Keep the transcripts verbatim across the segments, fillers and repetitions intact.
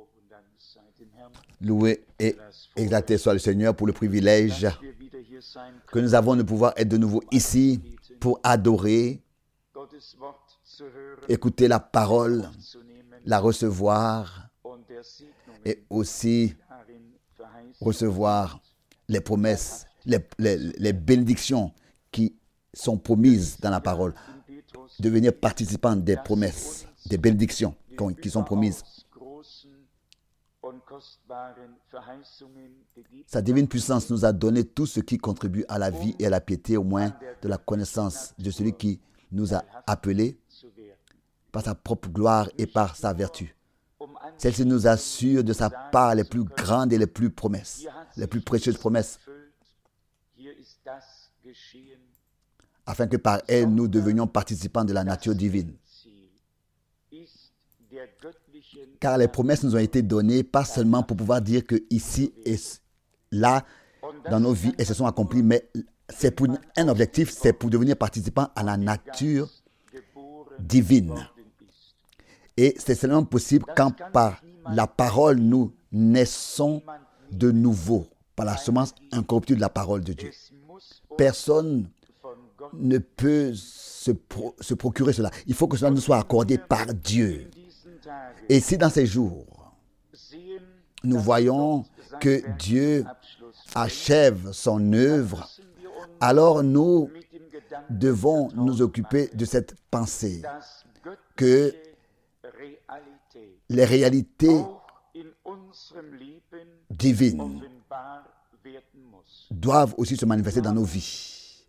Loué et exalté soit le Seigneur pour le privilège que nous avons de pouvoir être de nouveau ici pour adorer, écouter la parole, la recevoir et aussi recevoir les promesses, les, les, les bénédictions qui sont promises dans la parole, devenir participant des promesses, des bénédictions qui sont promises. Sa divine puissance nous a donné tout ce qui contribue à la vie et à la piété, au moins de la connaissance de celui qui nous a appelés par sa propre gloire et par sa vertu. Celle-ci nous assure de sa part les plus grandes et les plus promesses, les plus précieuses promesses, afin que par elle nous devenions participants de la nature divine. Car les promesses nous ont été données pas seulement pour pouvoir dire que ici et là, dans nos vies, elles se sont accomplies, mais c'est pour un objectif, c'est pour devenir participants à la nature divine. Et c'est seulement possible quand par la parole nous naissons de nouveau, par la semence incorruptible de la parole de Dieu. Personne ne peut se, pro- se procurer cela. Il faut que cela nous soit accordé par Dieu. Et si dans ces jours, nous voyons que Dieu achève son œuvre, alors nous devons nous occuper de cette pensée que les réalités divines doivent aussi se manifester dans nos vies.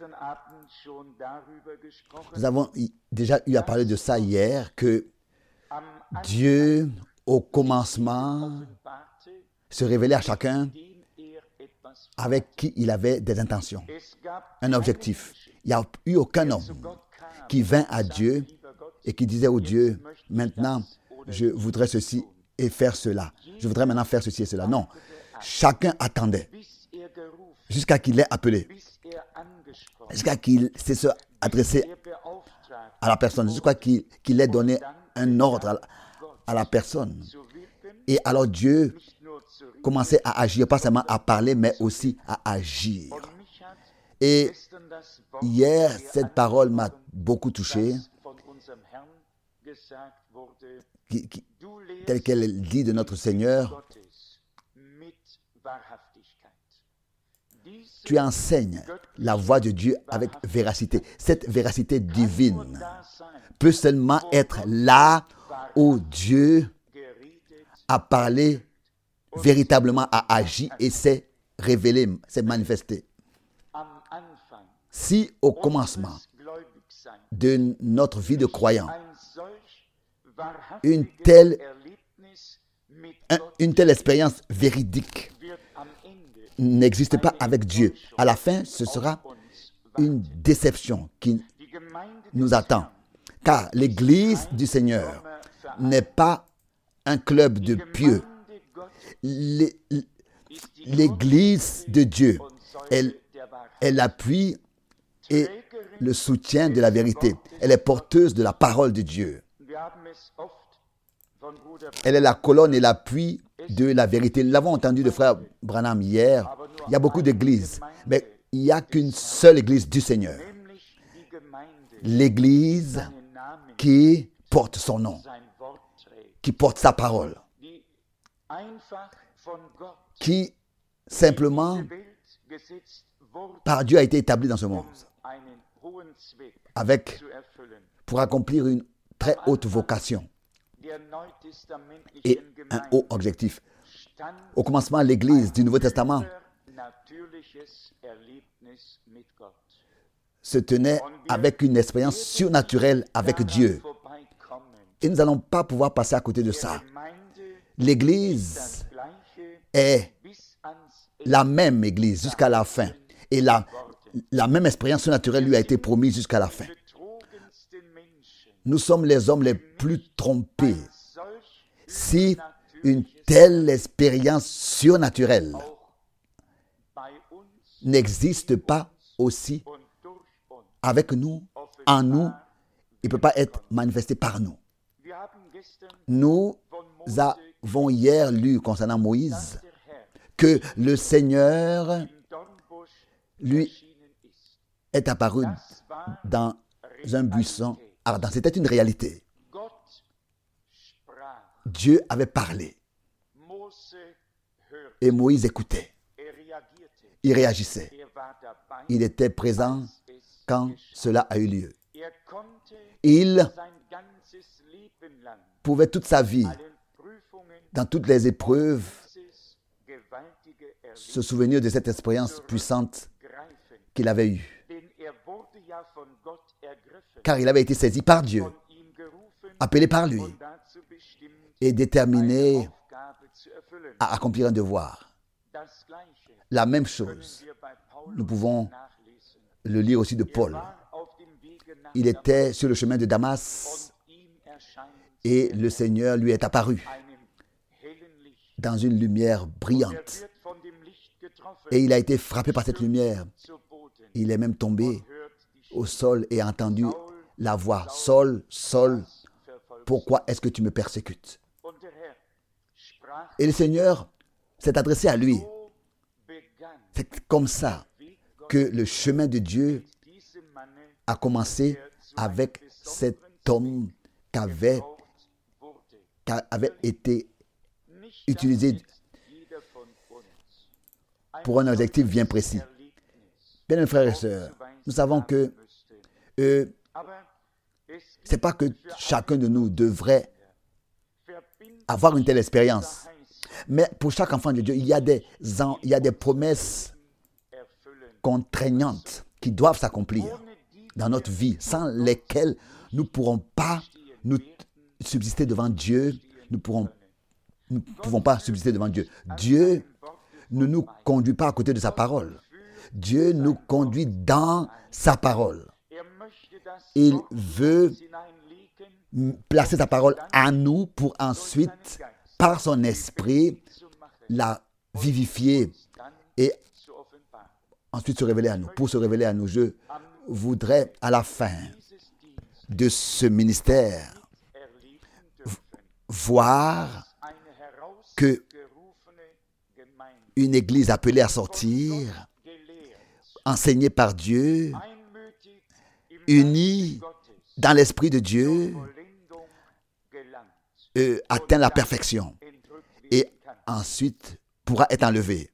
Nous avons déjà eu à parler de ça hier, que Dieu, au commencement, se révélait à chacun avec qui il avait des intentions, un objectif. Il n'y a eu aucun homme qui vint à Dieu et qui disait au Dieu, maintenant, je voudrais ceci et faire cela. Je voudrais maintenant faire ceci et cela. Non, chacun attendait jusqu'à qu'il l'ait appelé, jusqu'à qu'il s'est adressé à la personne, jusqu'à qu'il, qu'il ait donné un ordre à la, à la personne. Et alors Dieu commençait à agir, pas seulement à parler, mais aussi à agir. Et hier, cette parole m'a beaucoup touché, qui, qui, telle qu'elle dit de notre Seigneur. Tu enseignes la voix de Dieu avec véracité. Cette véracité divine peut seulement être là où Dieu a parlé véritablement, a agi et s'est révélé, s'est manifesté. Si au commencement de notre vie de croyant, une telle, un, une telle expérience véridique n'existe pas avec Dieu, à la fin, ce sera une déception qui nous attend. Car l'Église du Seigneur n'est pas un club de pieux. L'Église de Dieu est, est l'appui et le soutien de la vérité. Elle est porteuse de la parole de Dieu. Elle est la colonne et l'appui de la vérité. Nous l'avons entendu de frère Branham hier. Il y a beaucoup d'églises, mais il n'y a qu'une seule église du Seigneur. L'église qui porte son nom, qui porte sa parole, qui simplement, par Dieu, a été établie dans ce monde, avec, pour accomplir une très haute vocation et un haut objectif. Au commencement, l'Église du Nouveau Testament se tenait avec une expérience surnaturelle avec Dieu. Et nous n'allons pas pouvoir passer à côté de ça. L'Église est la même Église jusqu'à la fin. Et la, la même expérience surnaturelle lui a été promise jusqu'à la fin. Nous sommes les hommes les plus trompés. Si une telle expérience surnaturelle n'existe pas aussi avec nous, en nous, il ne peut pas être manifesté par nous. Nous avons hier lu concernant Moïse que le Seigneur lui est apparu dans un buisson ardent. C'était une réalité. Dieu avait parlé et Moïse écoutait. Il réagissait. Il était présent quand cela a eu lieu. Il pouvait toute sa vie, dans toutes les épreuves, se souvenir de cette expérience puissante qu'il avait eue. Car il avait été saisi par Dieu, appelé par lui et déterminé à accomplir un devoir. La même chose, nous pouvons le lire aussi de Paul. Il était sur le chemin de Damas et le Seigneur lui est apparu dans une lumière brillante. Et il a été frappé par cette lumière. Il est même tombé au sol et a entendu la voix. Saul, Saul, pourquoi est-ce que tu me persécutes? Et le Seigneur s'est adressé à lui. C'est comme ça que le chemin de Dieu a commencé avec cet homme qui avait, qui avait été utilisé pour un objectif bien précis. Bien, mes frères et sœurs, nous savons que euh, ce n'est pas que chacun de nous devrait avoir une telle expérience. Mais pour chaque enfant de Dieu, il y a des, il y a des promesses contraignantes qui doivent s'accomplir dans notre vie, sans lesquelles nous ne pourrons pas nous subsister devant Dieu. Nous pourrons, nous ne pouvons pas subsister devant Dieu. Dieu ne nous conduit pas à côté de sa parole. Dieu nous conduit dans sa parole. Il veut placer sa parole en nous pour ensuite, par son esprit, la vivifier et ensuite se révéler à nous. Pour se révéler à nous, je voudrais à la fin de ce ministère voir que une église appelée à sortir, enseignée par Dieu, unie dans l'esprit de Dieu, euh, atteint la perfection et ensuite pourra être enlevé.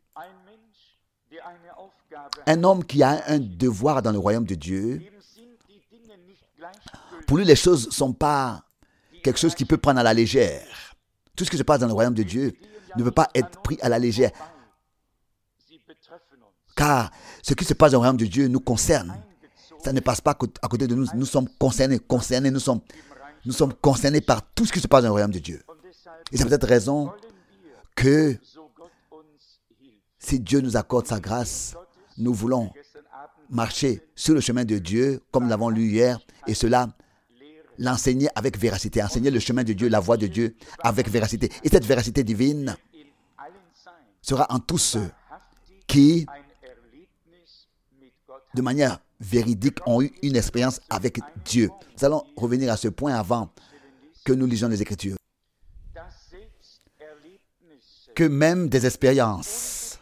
Un homme qui a un devoir dans le royaume de Dieu, pour lui les choses ne sont pas quelque chose qu'il peut prendre à la légère. Tout ce qui se passe dans le royaume de Dieu ne peut pas être pris à la légère. Car ce qui se passe dans le royaume de Dieu nous concerne. Ça ne passe pas à côté de nous. Nous sommes concernés, concernés, nous sommes, nous sommes concernés par tout ce qui se passe dans le royaume de Dieu. Et c'est pour cette raison que si Dieu nous accorde sa grâce, nous voulons marcher sur le chemin de Dieu, comme nous l'avons lu hier, et cela, l'enseigner avec véracité, enseigner le chemin de Dieu, la voie de Dieu avec véracité. Et cette véracité divine sera en tous ceux qui, de manière véridique, ont eu une expérience avec Dieu. Nous allons revenir à ce point avant que nous lisions les Écritures. Que même des expériences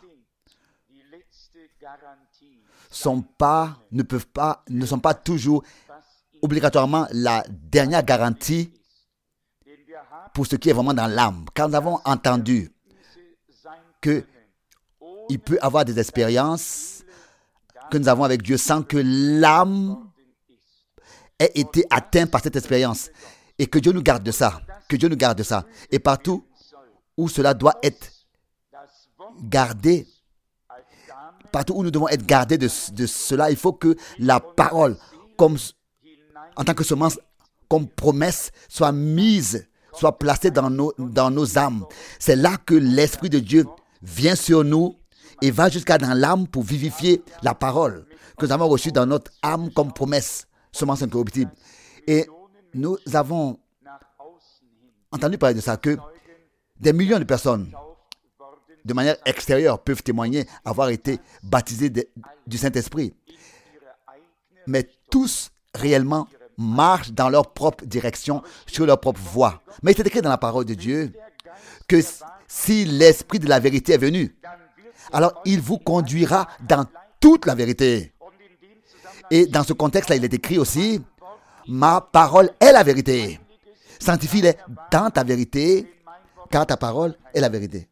sont pas, ne peuvent pas, ne sont pas toujours obligatoirement la dernière garantie pour ce qui est vraiment dans l'âme. Car nous avons entendu qu'il peut y avoir des expériences que nous avons avec Dieu sans que l'âme ait été atteinte par cette expérience. Et que Dieu nous garde de ça. Que Dieu nous garde de ça. Et partout où cela doit être gardé, partout où nous devons être gardés de, de cela, il faut que la parole, comme, en tant que semence, comme promesse, soit mise, soit placée dans nos, dans nos âmes. C'est là que l'Esprit de Dieu vient sur nous et va jusqu'à dans l'âme pour vivifier la parole que nous avons reçue dans notre âme comme promesse, semence incorruptible. Et nous avons entendu parler de ça, que des millions de personnes, de manière extérieure, peuvent témoigner avoir été baptisés de, du Saint-Esprit. Mais tous, réellement, marchent dans leur propre direction, sur leur propre voie. Mais c'est écrit dans la parole de Dieu que si l'Esprit de la vérité est venu, alors il vous conduira dans toute la vérité. Et dans ce contexte-là, il est écrit aussi, ma parole est la vérité. Sanctifie-les dans ta vérité, car ta parole est la vérité.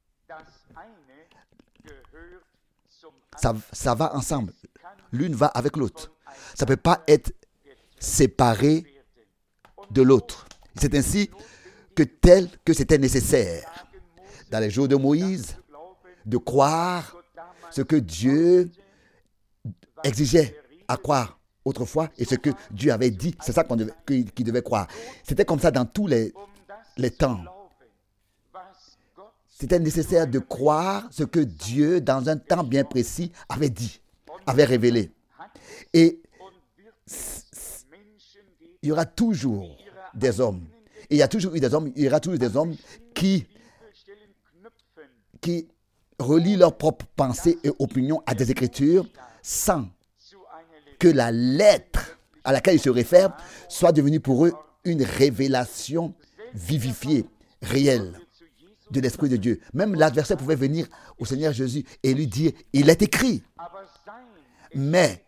Ça, ça va ensemble. L'une va avec l'autre. Ça ne peut pas être séparé de l'autre. C'est ainsi que tel que c'était nécessaire dans les jours de Moïse de croire ce que Dieu exigeait à croire autrefois et ce que Dieu avait dit. C'est ça qu'on devait, qu'il, qu'il devait croire. C'était comme ça dans tous les, les temps. C'était nécessaire de croire ce que Dieu, dans un temps bien précis, avait dit, avait révélé. Et il y aura toujours des hommes. Et il y a toujours eu des hommes, il y aura toujours des hommes qui, qui relient leurs propres pensées et opinions à des Écritures sans que la lettre à laquelle ils se réfèrent soit devenue pour eux une révélation vivifiée, réelle de l'Esprit de Dieu. Même l'adversaire pouvait venir au Seigneur Jésus et lui dire, il est écrit. Mais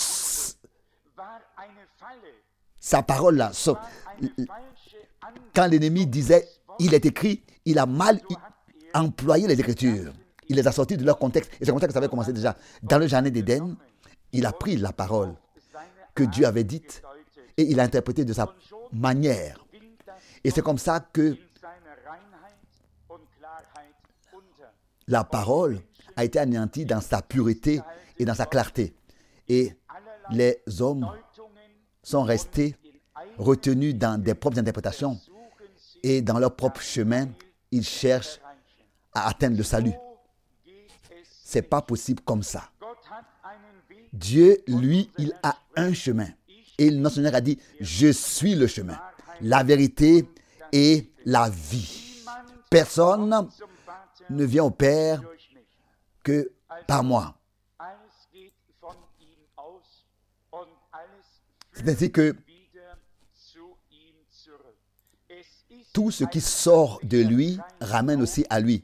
sa parole là, quand l'ennemi disait, il est écrit, il a mal employé les Écritures. Il les a sortis de leur contexte. Et ce contexte avait commencé déjà. Dans le jardin d'Éden, il a pris la parole que Dieu avait dite et il a interprété de sa manière. Et c'est comme ça que la parole a été anéantie dans sa pureté et dans sa clarté. Et les hommes sont restés retenus dans des propres interprétations et dans leur propre chemin, ils cherchent à atteindre le salut. Ce n'est pas possible comme ça. Dieu, lui, il a un chemin. Et notre Seigneur a dit, je suis le chemin, la vérité et la vie. Personne ne vient au Père que par moi. C'est ainsi que tout ce qui sort de lui ramène aussi à lui.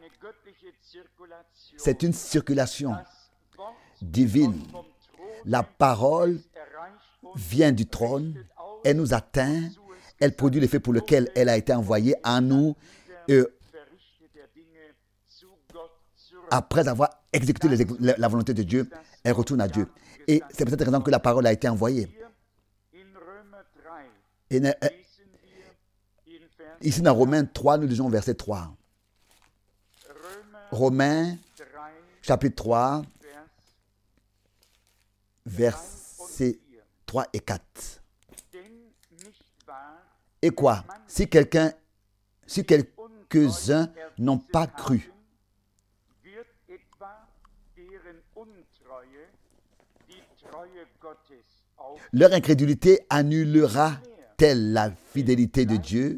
C'est une circulation divine. La parole vient du trône, elle nous atteint, elle produit l'effet pour lequel elle a été envoyée à nous. Et après avoir exécuté les, la volonté de Dieu, elle retourne à Dieu. Et c'est pour cette raison que la parole a été envoyée. Et, euh, ici dans Romains trois, nous lisons verset trois. Romains chapitre trois, versets trois et quatre. Et quoi? Si quelqu'un, si quelques-uns n'ont pas cru, leur incrédulité annulera-t-elle la fidélité de Dieu?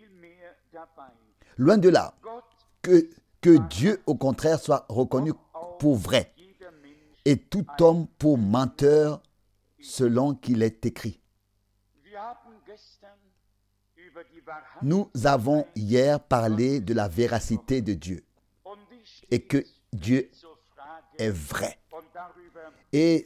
Loin de là, que, que Dieu au contraire soit reconnu pour vrai et tout homme pour menteur selon qu'il est écrit. Nous avons hier parlé de la véracité de Dieu et que Dieu est vrai. Et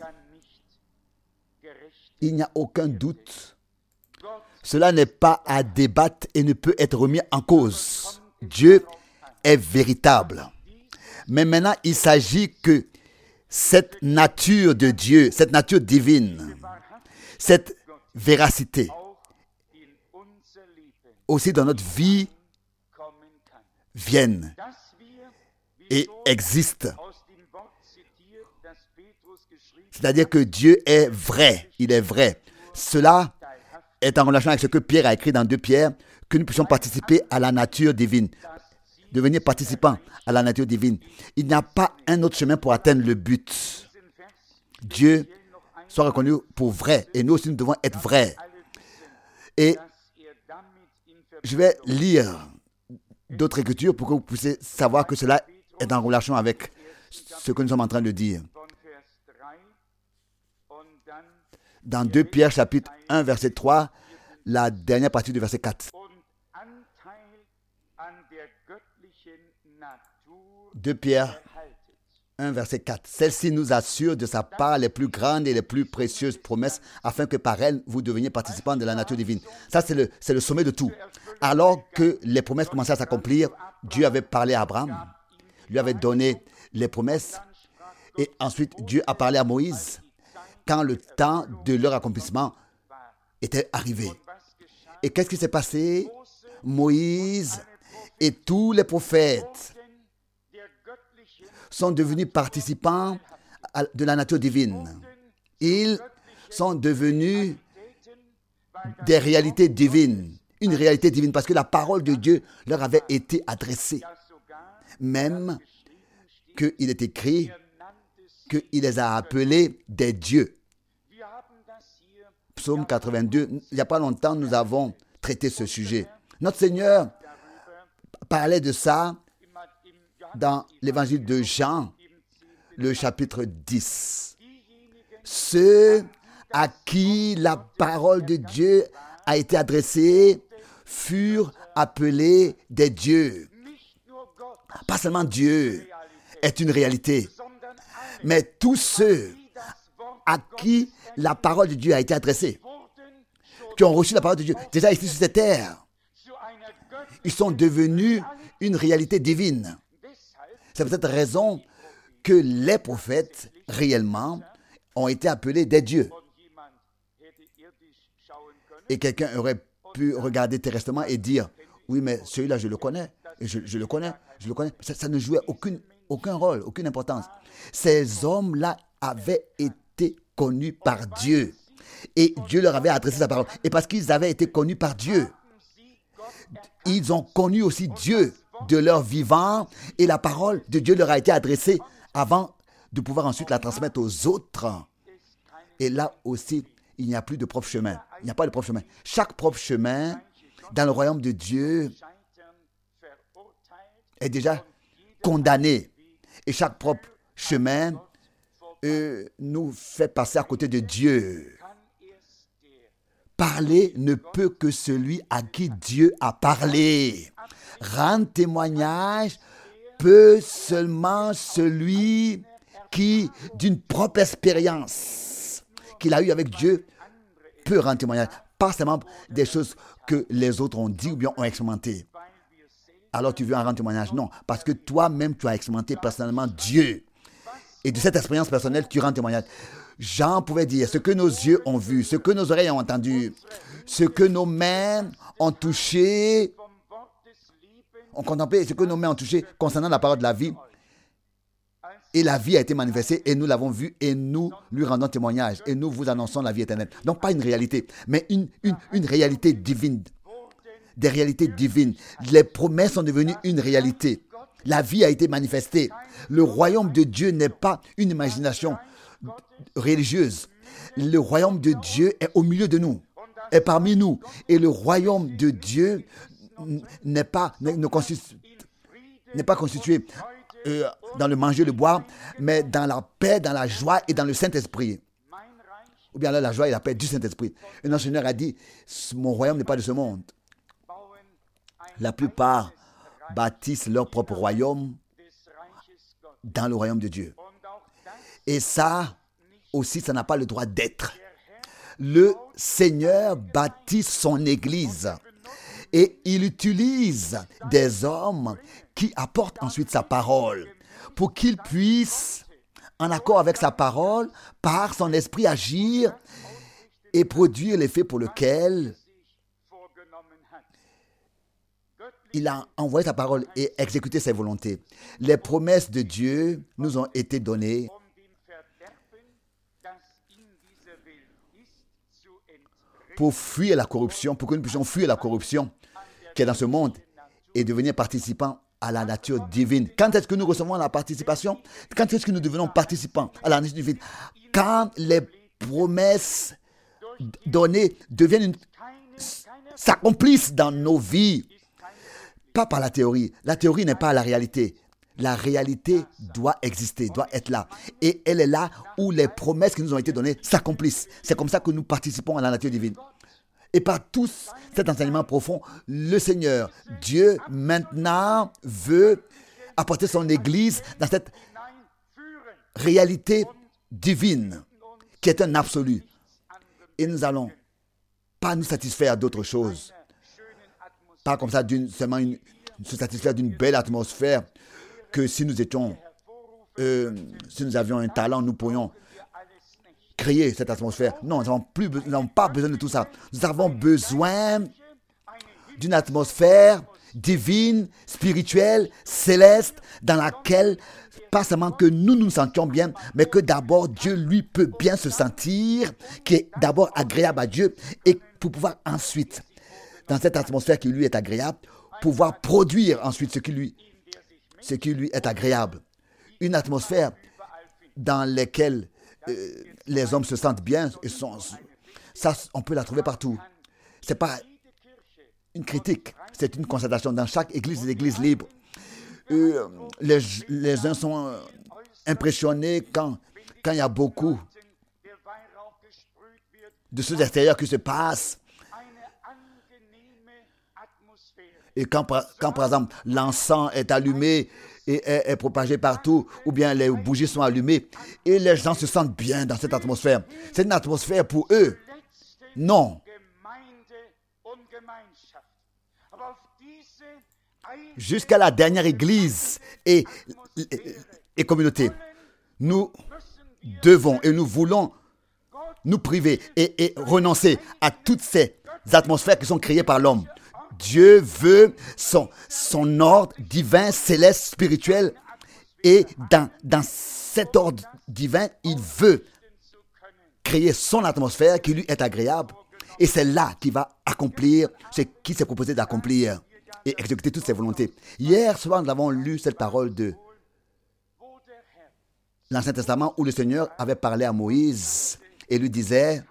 il n'y a aucun doute. Cela n'est pas à débattre et ne peut être remis en cause. Dieu est véritable. Mais maintenant, il s'agit que cette nature de Dieu, cette nature divine, cette véracité, aussi dans notre vie, vienne et existe. C'est-à-dire que Dieu est vrai, il est vrai. Cela est en relation avec ce que Pierre a écrit dans deux Pierre, que nous puissions participer à la nature divine, devenir participants à la nature divine. Il n'y a pas un autre chemin pour atteindre le but. Dieu soit reconnu pour vrai et nous aussi nous devons être vrais. Et je vais lire d'autres écritures pour que vous puissiez savoir que cela est en relation avec ce que nous sommes en train de dire. Dans deux Pierre chapitre un verset trois, la dernière partie du verset quatre. deux Pierre un, verset quatre. Celle-ci nous assure de sa part les plus grandes et les plus précieuses promesses, afin que par elles, vous deveniez participants de la nature divine. Ça, c'est le, c'est le sommet de tout. Alors que les promesses commençaient à s'accomplir, Dieu avait parlé à Abraham, lui avait donné les promesses, et ensuite Dieu a parlé à Moïse quand le temps de leur accomplissement était arrivé. Et qu'est-ce qui s'est passé? Moïse et tous les prophètes sont devenus participants de la nature divine. Ils sont devenus des réalités divines. Une réalité divine parce que la parole de Dieu leur avait été adressée. Même qu'il est écrit qu'il les a appelés des dieux. Psaume quatre-vingt-deux, il n'y a pas longtemps, nous avons traité ce sujet. Notre Seigneur parlait de ça dans l'évangile de Jean, le chapitre dix. Ceux à qui la parole de Dieu a été adressée furent appelés des dieux. Pas seulement Dieu est une réalité, mais tous ceux à qui la parole de Dieu a été adressée, qui ont reçu la parole de Dieu, déjà ici sur cette terre, ils sont devenus une réalité divine. C'est pour cette raison que les prophètes, réellement, ont été appelés des dieux. Et quelqu'un aurait pu regarder terrestrement et dire, oui, mais celui-là, je le connais, et je, je le connais, je le connais. Ça, ça ne jouait aucune, aucun rôle, aucune importance. Ces hommes-là avaient été connus par Dieu. Et Dieu leur avait adressé sa parole. Et parce qu'ils avaient été connus par Dieu, ils ont connu aussi Dieu de leur vivant, et la parole de Dieu leur a été adressée avant de pouvoir ensuite la transmettre aux autres. Et là aussi, il n'y a plus de propre chemin. Il n'y a pas de propre chemin. Chaque propre chemin dans le royaume de Dieu est déjà condamné. Et chaque propre chemin euh, nous fait passer à côté de Dieu. Parler ne peut que celui à qui Dieu a parlé. Rendre témoignage peut seulement celui qui, d'une propre expérience qu'il a eue avec Dieu, peut rendre témoignage. Pas seulement des choses que les autres ont dit ou bien ont expérimenté. Alors tu veux en rendre témoignage? Non, parce que toi-même tu as expérimenté personnellement Dieu. Et de cette expérience personnelle, tu rends témoignage. Jean pouvait dire ce que nos yeux ont vu, ce que nos oreilles ont entendu, ce que nos mains ont touché, ont contemplé, ce que nos mains ont touché concernant la parole de la vie. Et la vie a été manifestée et nous l'avons vue et nous lui rendons témoignage et nous vous annonçons la vie éternelle. Donc pas une réalité, mais une, une, une réalité divine. Des réalités divines. Les promesses sont devenues une réalité. La vie a été manifestée. Le royaume de Dieu n'est pas une imagination religieuse. Le royaume de Dieu est au milieu de nous, est parmi nous. Et le royaume de Dieu n'est pas, ne, ne constitu, n'est pas constitué euh, dans le manger, le boire, mais dans la paix, dans la joie et dans le Saint-Esprit. Ou bien là, la joie et la paix du Saint-Esprit. Et notre Seigneur a dit, mon royaume n'est pas de ce monde. La plupart bâtissent leur propre royaume dans le royaume de Dieu. Et ça aussi, ça n'a pas le droit d'être. Le Seigneur bâtit son Église et il utilise des hommes qui apportent ensuite sa parole pour qu'ils puissent, en accord avec sa parole, par son esprit agir et produire l'effet pour lequel il a envoyé sa parole et exécuté ses volontés. Les promesses de Dieu nous ont été données pour fuir la corruption, pour que nous puissions fuir la corruption qui est dans ce monde et devenir participants à la nature divine. Quand est-ce que nous recevons la participation? Quand est-ce que nous devenons participants à la nature divine? Quand les promesses données deviennent une... s'accomplissent dans nos vies. Pas par la théorie. La théorie n'est pas la réalité. La réalité doit exister, doit être là. Et elle est là où les promesses qui nous ont été données s'accomplissent. C'est comme ça que nous participons à la nature divine. Et par tout cet enseignement profond, le Seigneur, Dieu, maintenant, veut apporter son Église dans cette réalité divine qui est un absolu. Et nous allons pas nous satisfaire d'autre chose. Pas comme ça, d'une, seulement une, se satisfaire d'une belle atmosphère, que si nous étions, euh, si nous avions un talent, nous pourrions créer cette atmosphère. Non, nous n'avons plus, nous n'avons pas besoin de tout ça. Nous avons besoin d'une atmosphère divine, spirituelle, céleste, dans laquelle pas seulement que nous nous sentions bien, mais que d'abord Dieu lui peut bien se sentir, qui est d'abord agréable à Dieu, et pour pouvoir ensuite, dans cette atmosphère qui lui est agréable, pouvoir produire ensuite ce qui lui, ce qui lui est agréable. Une atmosphère dans laquelle euh, les hommes se sentent bien, et sont, ça on peut la trouver partout. Ce n'est pas une critique, c'est une constatation. Dans chaque église, des églises libres, euh, les, les uns sont euh, impressionnés quand, quand il y a beaucoup de choses extérieures qui se passent. Et quand, quand par exemple, l'encens est allumé et est, est propagé partout, ou bien les bougies sont allumées, et les gens se sentent bien dans cette atmosphère. C'est une atmosphère pour eux. Non. Jusqu'à la dernière église et, et, et communauté, nous devons et nous voulons nous priver et, et renoncer à toutes ces atmosphères qui sont créées par l'homme. Dieu veut son, son ordre divin, céleste, spirituel, et dans, dans cet ordre divin, il veut créer son atmosphère qui lui est agréable, et c'est là qu'il va accomplir ce qu'il s'est proposé d'accomplir et exécuter toutes ses volontés. Hier soir, nous avons lu cette parole de l'Ancien Testament où le Seigneur avait parlé à Moïse et lui disait: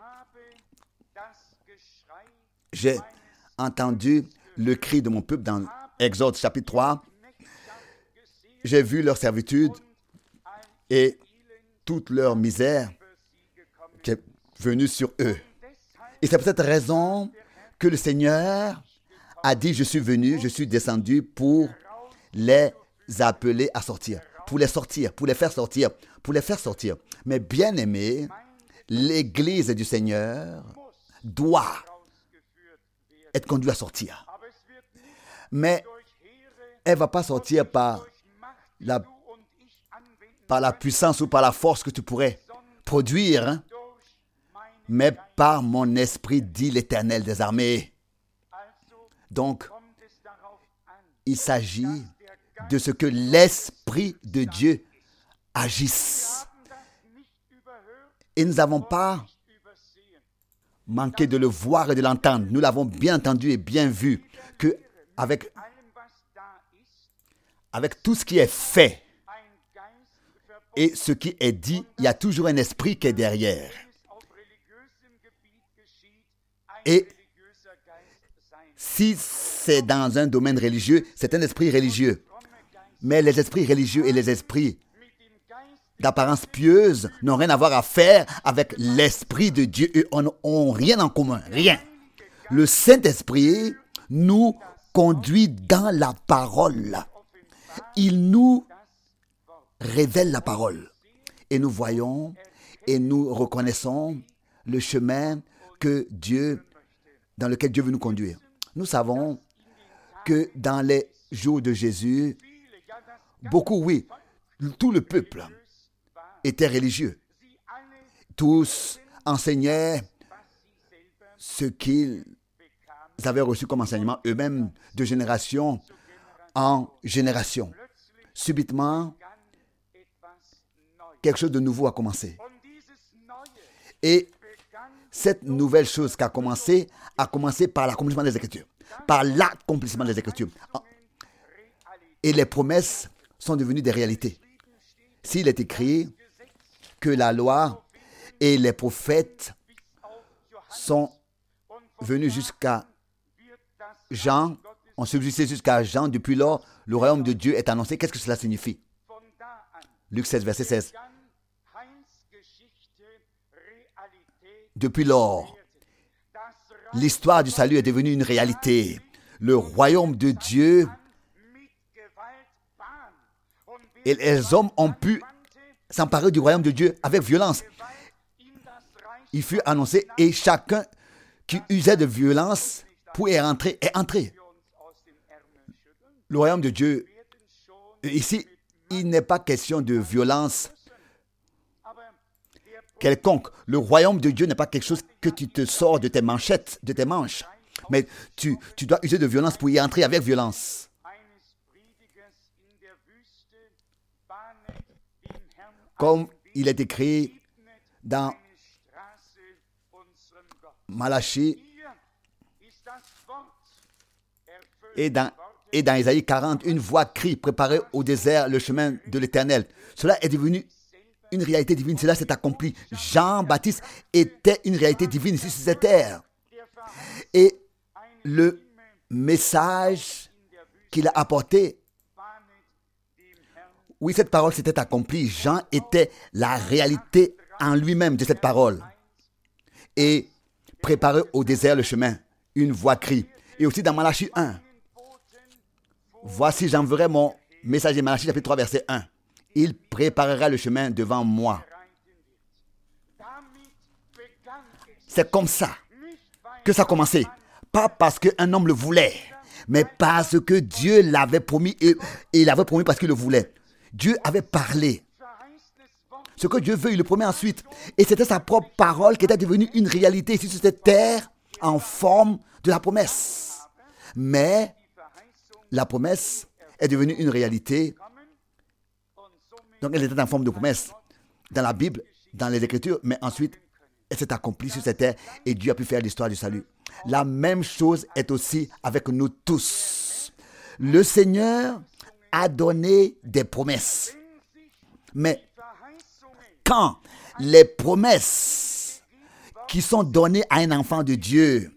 j'ai entendu le cri de mon peuple dans Exode chapitre trois. J'ai vu leur servitude et toute leur misère qui est venue sur eux. Et c'est pour cette raison que le Seigneur a dit: je suis venu, je suis descendu pour les appeler à sortir, pour les sortir, pour les faire sortir, pour les faire sortir. Mais bien aimé, l'Église du Seigneur doit être conduite à sortir. Mais elle ne va pas sortir par la, par la puissance ou par la force que tu pourrais produire, hein? Mais par mon esprit, dit l'Éternel des armées. Donc, il s'agit de ce que l'Esprit de Dieu agisse. Et nous n'avons pas manqué de le voir et de l'entendre. Nous l'avons bien entendu et bien vu que avec, avec tout ce qui est fait et ce qui est dit, il y a toujours un esprit qui est derrière. Et si c'est dans un domaine religieux, c'est un esprit religieux. Mais les esprits religieux et les esprits d'apparence pieuse n'ont rien à voir à faire avec l'Esprit de Dieu. Ils n'ont rien en commun, rien. Le Saint-Esprit nous conduit dans la parole. Il nous révèle la parole. Et nous voyons et nous reconnaissons le chemin que Dieu, dans lequel Dieu veut nous conduire. Nous savons que dans les jours de Jésus, beaucoup, oui, tout le peuple était religieux. Tous enseignaient ce qu'ils avaient reçu comme enseignement eux-mêmes de génération en génération. Subitement, quelque chose de nouveau a commencé. Et cette nouvelle chose qui a commencé, a commencé par l'accomplissement des Écritures. Par l'accomplissement des Écritures. Et les promesses sont devenues des réalités. S'il est écrit que la loi et les prophètes sont venus jusqu'à Jean, ont subsisté jusqu'à Jean, depuis lors, le royaume de Dieu est annoncé. Qu'est-ce que cela signifie? Luc seize, verset seize. Depuis lors, l'histoire du salut est devenue une réalité. Le royaume de Dieu et les hommes ont pu s'emparer du royaume de Dieu avec violence. Il fut annoncé et chacun qui usait de violence pour y rentrer est entré. Le royaume de Dieu, ici, il n'est pas question de violence quelconque. Le royaume de Dieu n'est pas quelque chose que tu te sors de tes manchettes, de tes manches. Mais tu, tu dois user de violence pour y entrer avec violence. Comme il est écrit dans Malachie et dans, et dans Isaïe quarante, une voix crie, préparez au désert le chemin de l'Éternel. Cela est devenu une réalité divine, cela s'est accompli. Jean-Baptiste était une réalité divine ici sur cette terre. Et le message qu'il a apporté, oui, cette parole s'était accomplie. Jean était la réalité en lui-même de cette parole. Et préparez au désert le chemin, une voix crie. Et aussi dans Malachie un, voici j'enverrai mon messager, Malachie chapitre trois, verset un. Il préparera le chemin devant moi. C'est comme ça que ça a commencé. Pas parce qu'un homme le voulait, mais parce que Dieu l'avait promis et, et il l'avait promis parce qu'il le voulait. Dieu avait parlé. Ce que Dieu veut, il le promet ensuite. Et c'était sa propre parole qui était devenue une réalité ici sur cette terre en forme de la promesse. Mais la promesse est devenue une réalité. Donc elle était en forme de promesse dans la Bible, dans les Écritures, mais ensuite elle s'est accomplie sur cette terre et Dieu a pu faire l'histoire du salut. La même chose est aussi avec nous tous. Le Seigneur a donné des promesses. Mais quand les promesses qui sont données à un enfant de Dieu,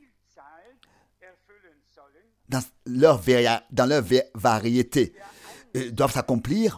dans leur, varia- dans leur va- variété, euh, doivent s'accomplir,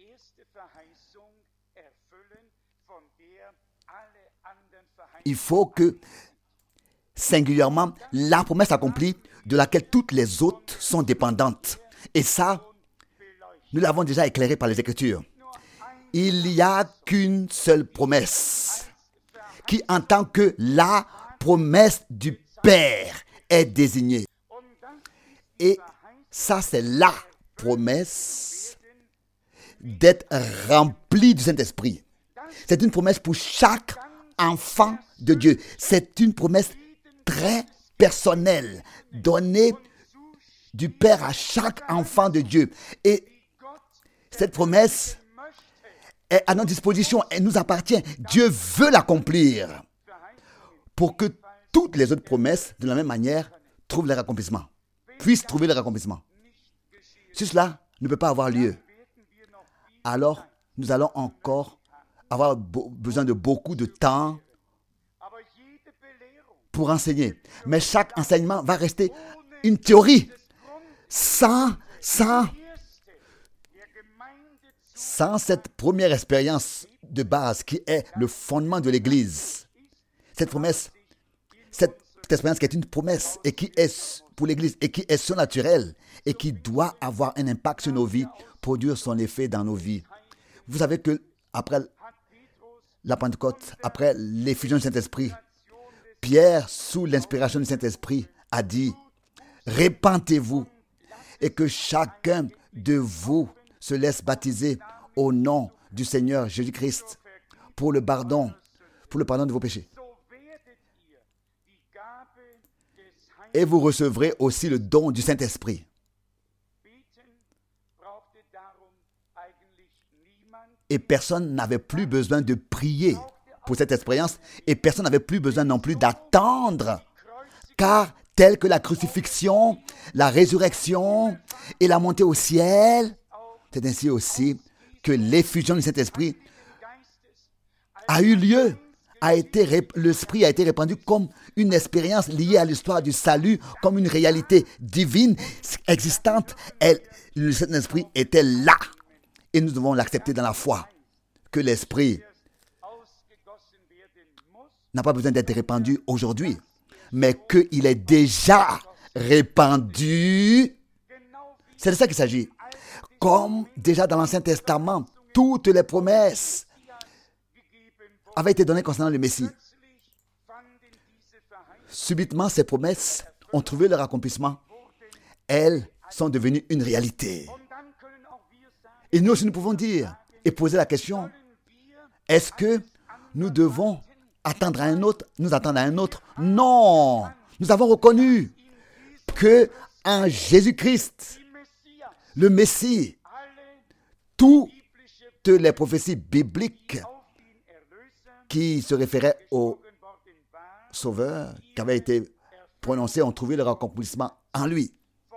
il faut que, singulièrement, la promesse accomplie de laquelle toutes les autres sont dépendantes. Et ça, nous l'avons déjà éclairé par les Écritures. Il n'y a qu'une seule promesse qui, en tant que la promesse du Père, est désignée. Et ça, c'est la promesse d'être rempli du Saint-Esprit. C'est une promesse pour chaque enfant de Dieu. C'est une promesse très personnelle, donnée du Père à chaque enfant de Dieu. Et cette promesse est à notre disposition, elle nous appartient. Dieu veut l'accomplir pour que toutes les autres promesses, de la même manière, trouvent leur accomplissement, puissent trouver leur accomplissement. Si cela ne peut pas avoir lieu, alors nous allons encore avoir be- besoin de beaucoup de temps pour enseigner. Mais chaque enseignement va rester une théorie sans, sans, sans cette première expérience de base qui est le fondement de l'Église. Cette promesse, cette expérience qui est une promesse et qui est pour l'Église et qui est surnaturelle et qui doit avoir un impact sur nos vies, produire son effet dans nos vies. Vous savez que après la Pentecôte, après l'effusion du Saint-Esprit, Pierre, sous l'inspiration du Saint-Esprit, a dit « Répentez-vous et que chacun de vous se laisse baptiser au nom du Seigneur Jésus-Christ pour le pardon, pour le pardon de vos péchés. Et vous recevrez aussi le don du Saint-Esprit. » Et personne n'avait plus besoin de prier pour cette expérience et personne n'avait plus besoin non plus d'attendre, car telle que la crucifixion, la résurrection et la montée au ciel, c'est ainsi aussi que l'effusion du Saint-Esprit a eu lieu, a été, l'Esprit a été répandu comme une expérience liée à l'histoire du salut, comme une réalité divine existante. Elle, le Saint-Esprit était là et nous devons l'accepter dans la foi, que l'Esprit n'a pas besoin d'être répandu aujourd'hui. mais qu'il est déjà répandu. C'est de ça qu'il s'agit. Comme déjà dans l'Ancien Testament, toutes les promesses avaient été données concernant le Messie. Subitement, ces promesses ont trouvé leur accomplissement. Elles sont devenues une réalité. Et nous aussi, nous pouvons dire et poser la question, est-ce que nous devons attendre à un autre, nous attendre à un autre? Non! Nous avons reconnu que en Jésus-Christ, le Messie, toutes les prophéties bibliques qui se référaient au Sauveur, qui avaient été prononcées, ont trouvé leur accomplissement en lui.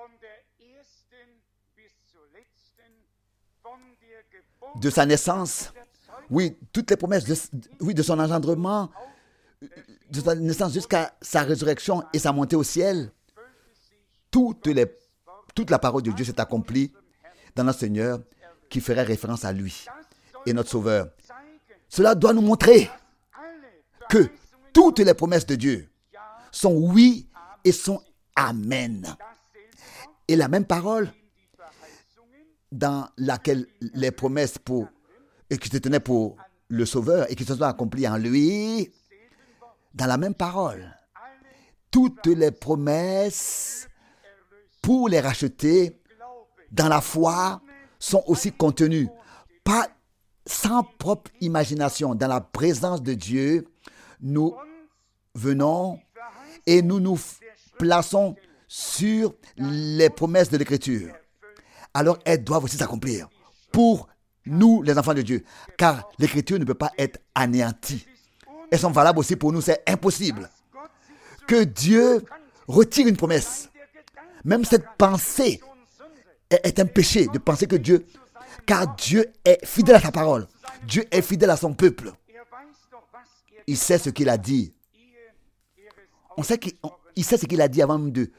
De sa naissance, oui, toutes les promesses, de, oui, de son engendrement, de sa naissance jusqu'à sa résurrection et sa montée au ciel, toutes les, toute la parole de Dieu s'est accomplie dans notre Seigneur qui ferait référence à lui et notre Sauveur. Cela doit nous montrer que toutes les promesses de Dieu sont oui et sont amen. Et la même parole dans laquelle les promesses pour, et qui se tenaient pour le Sauveur et qui se sont accomplies en lui, dans la même parole, toutes les promesses pour les racheter dans la foi sont aussi contenues, pas sans propre imagination, dans la présence de Dieu. Nous venons et nous nous plaçons sur les promesses de l'Écriture. Alors elles doivent aussi s'accomplir pour nous, les enfants de Dieu, car l'Écriture ne peut pas être anéantie. Elles sont valables aussi pour nous, c'est impossible que Dieu retire une promesse. Même cette pensée est, est un péché de penser que Dieu, car Dieu est fidèle à sa parole. Dieu est fidèle à son peuple. Il sait ce qu'il a dit. On sait qu'il on, il sait ce qu'il a dit avant même de...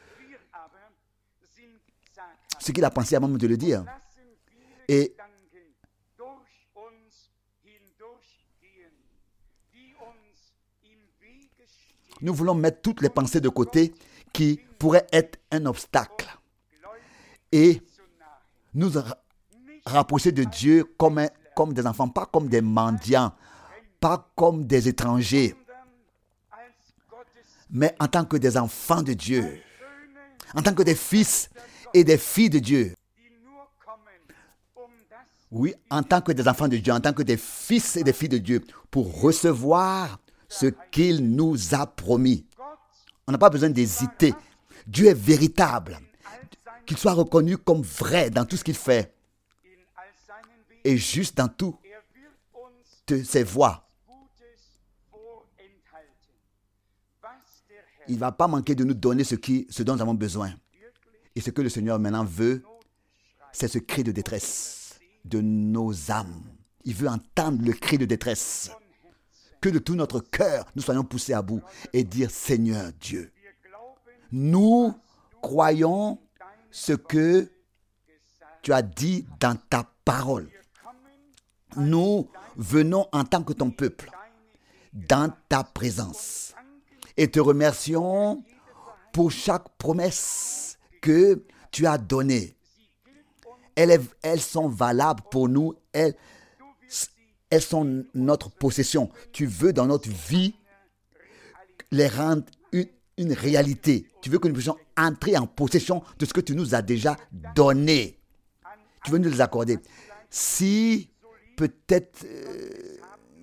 Ce qu'il a pensé avant même de le dire. Et nous voulons mettre toutes les pensées de côté qui pourraient être un obstacle et nous rapprocher de Dieu comme, un, comme des enfants, pas comme des mendiants, pas comme des étrangers, mais en tant que des enfants de Dieu, en tant que des fils et des filles de Dieu. Oui, en tant que des enfants de Dieu, en tant que des fils et des filles de Dieu, pour recevoir ce qu'il nous a promis. On n'a pas besoin d'hésiter. Dieu est véritable. Qu'il soit reconnu comme vrai dans tout ce qu'il fait. Et juste dans toutes ses voies. Il ne va pas manquer de nous donner ce, qui, ce dont nous avons besoin. Et ce que le Seigneur maintenant veut, c'est ce cri de détresse de nos âmes. Il veut entendre le cri de détresse. Que de tout notre cœur, nous soyons poussés à bout et dire, Seigneur Dieu, nous croyons ce que tu as dit dans ta parole. Nous venons en tant que ton peuple, dans ta présence. Et te remercions pour chaque promesse que tu as donnée. Elles, est, elles sont valables pour nous. Elles, elles sont notre possession. Tu veux dans notre vie les rendre une, une réalité. Tu veux que nous puissions entrer en possession de ce que tu nous as déjà donné. Tu veux nous les accorder. Si peut-être... Euh,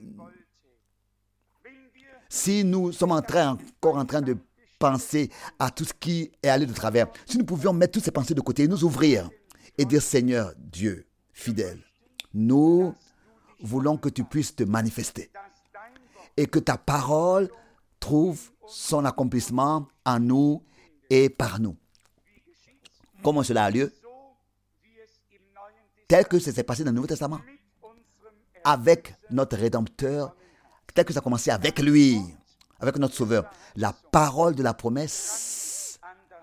si nous sommes en train, encore en train de penser à tout ce qui est allé de travers, si nous pouvions mettre toutes ces pensées de côté et nous ouvrir et dire, Seigneur Dieu, fidèle, nous voulons que tu puisses te manifester et que ta parole trouve son accomplissement en nous et par nous. Comment cela a lieu? Tel que ça s'est passé dans le Nouveau Testament, avec notre Rédempteur, tel que ça a commencé avec lui, avec notre Sauveur. La parole de la promesse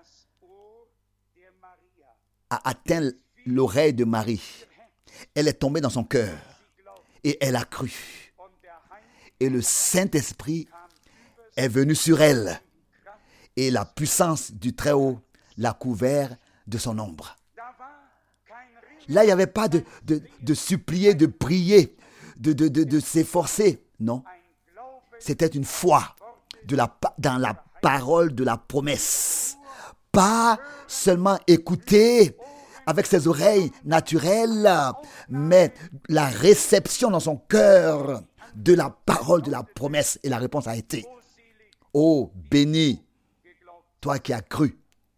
a atteint l'oreille de Marie. Elle est tombée dans son cœur et elle a cru. Et le Saint-Esprit est venu sur elle et la puissance du Très-Haut l'a couvert de son ombre. Là, il n'y avait pas de, de, de supplier, de prier, de, de, de, de s'efforcer. Non, c'était une foi de la, dans la parole de la promesse. Pas seulement écouter avec ses oreilles naturelles, mais la réception dans son cœur de la parole de la promesse. Et la réponse a été: oh, béni, toi qui as cru.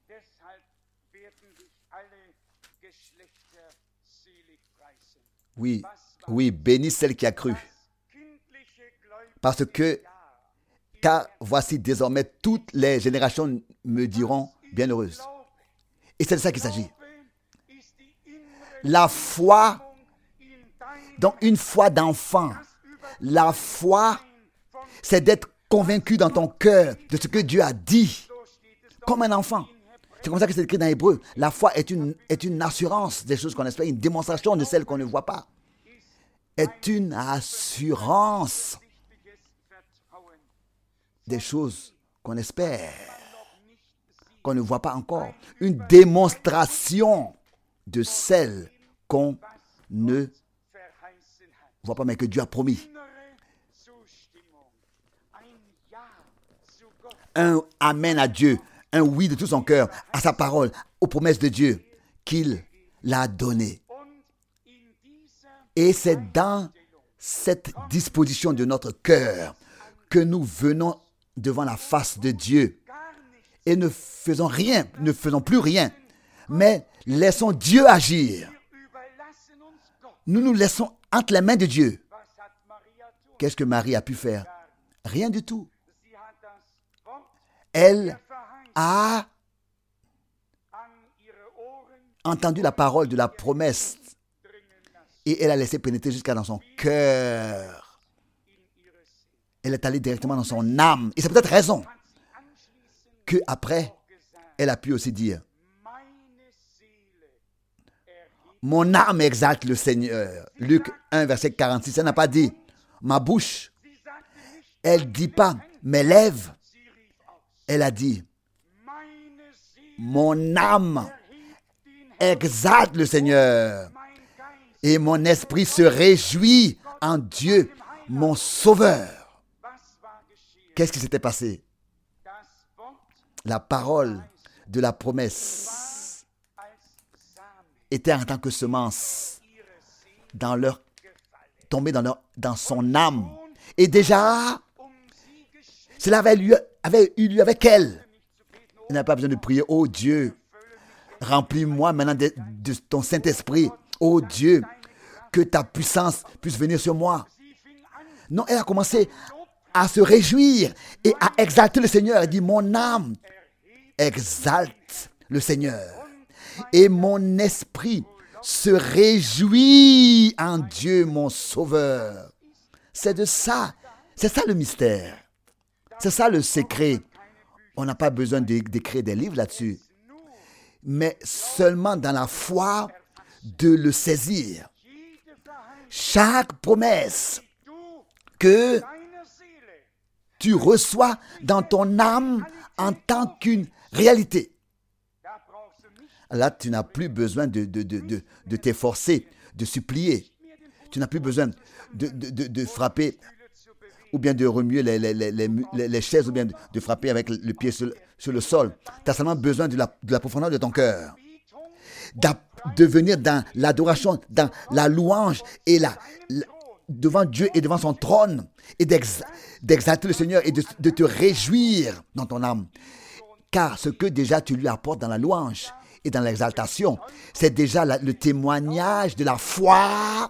Oui, oui, béni celle qui a cru. Parce que, car voici désormais toutes les générations me diront bienheureuse. Et c'est de ça qu'il s'agit. La foi, donc une foi d'enfant. La foi, c'est d'être convaincu dans ton cœur de ce que Dieu a dit, comme un enfant. C'est comme ça que c'est écrit dans Hébreu. La foi est une, est une assurance des choses qu'on espère, une démonstration de celles qu'on ne voit pas. Est une assurance des choses qu'on espère, qu'on ne voit pas encore. Une démonstration de celles qu'on ne voit pas, mais que Dieu a promis. Un amen à Dieu, un oui de tout son cœur à sa parole, aux promesses de Dieu qu'il l'a données. Et c'est dans cette disposition de notre cœur que nous venons devant la face de Dieu et ne faisons rien, ne faisons plus rien, mais laissons Dieu agir. Nous nous laissons entre les mains de Dieu. Qu'est-ce que Marie a pu faire? Rien du tout. Elle a entendu la parole de la promesse et elle a laissé pénétrer jusqu'à dans son cœur. Elle est allée directement dans son âme. Et c'est peut-être raison qu'après, elle a pu aussi dire: mon âme exalte le Seigneur. Luc un, verset quarante-six. Elle n'a pas dit ma bouche. Elle ne dit pas mes lèvres. Elle a dit: mon âme exalte le Seigneur. Et mon esprit se réjouit en Dieu, mon Sauveur. Qu'est-ce qui s'était passé? La parole de la promesse était en tant que semence dans leur, tombée dans, leur, dans son âme. Et déjà, cela avait, lieu, avait eu lieu avec elle. Elle n'a pas besoin de prier: oh Dieu, remplis-moi maintenant de, de ton Saint-Esprit. Oh Dieu, que ta puissance puisse venir sur moi. Non, elle a commencé à se réjouir et à exalter le Seigneur. Elle dit: mon âme exalte le Seigneur et mon esprit se réjouit en Dieu, mon Sauveur. C'est de ça, c'est ça le mystère. C'est ça le secret. On n'a pas besoin d'écrire des livres là-dessus, mais seulement dans la foi de le saisir. Chaque promesse que tu reçois dans ton âme en tant qu'une réalité. Là, tu n'as plus besoin de, de, de, de, de t'efforcer, de supplier. Tu n'as plus besoin de, de, de, de frapper ou bien de remuer les, les, les, les, les chaises ou bien de, de frapper avec le pied sur, sur le sol. Tu as seulement besoin de la, de la profondeur de ton cœur. De venir dans l'adoration, dans la louange et la, la, devant Dieu et devant son trône et d'ex, d'exalter le Seigneur et de, de te réjouir dans ton âme. Car ce que déjà tu lui apportes dans la louange et dans l'exaltation, c'est déjà la, le témoignage de la foi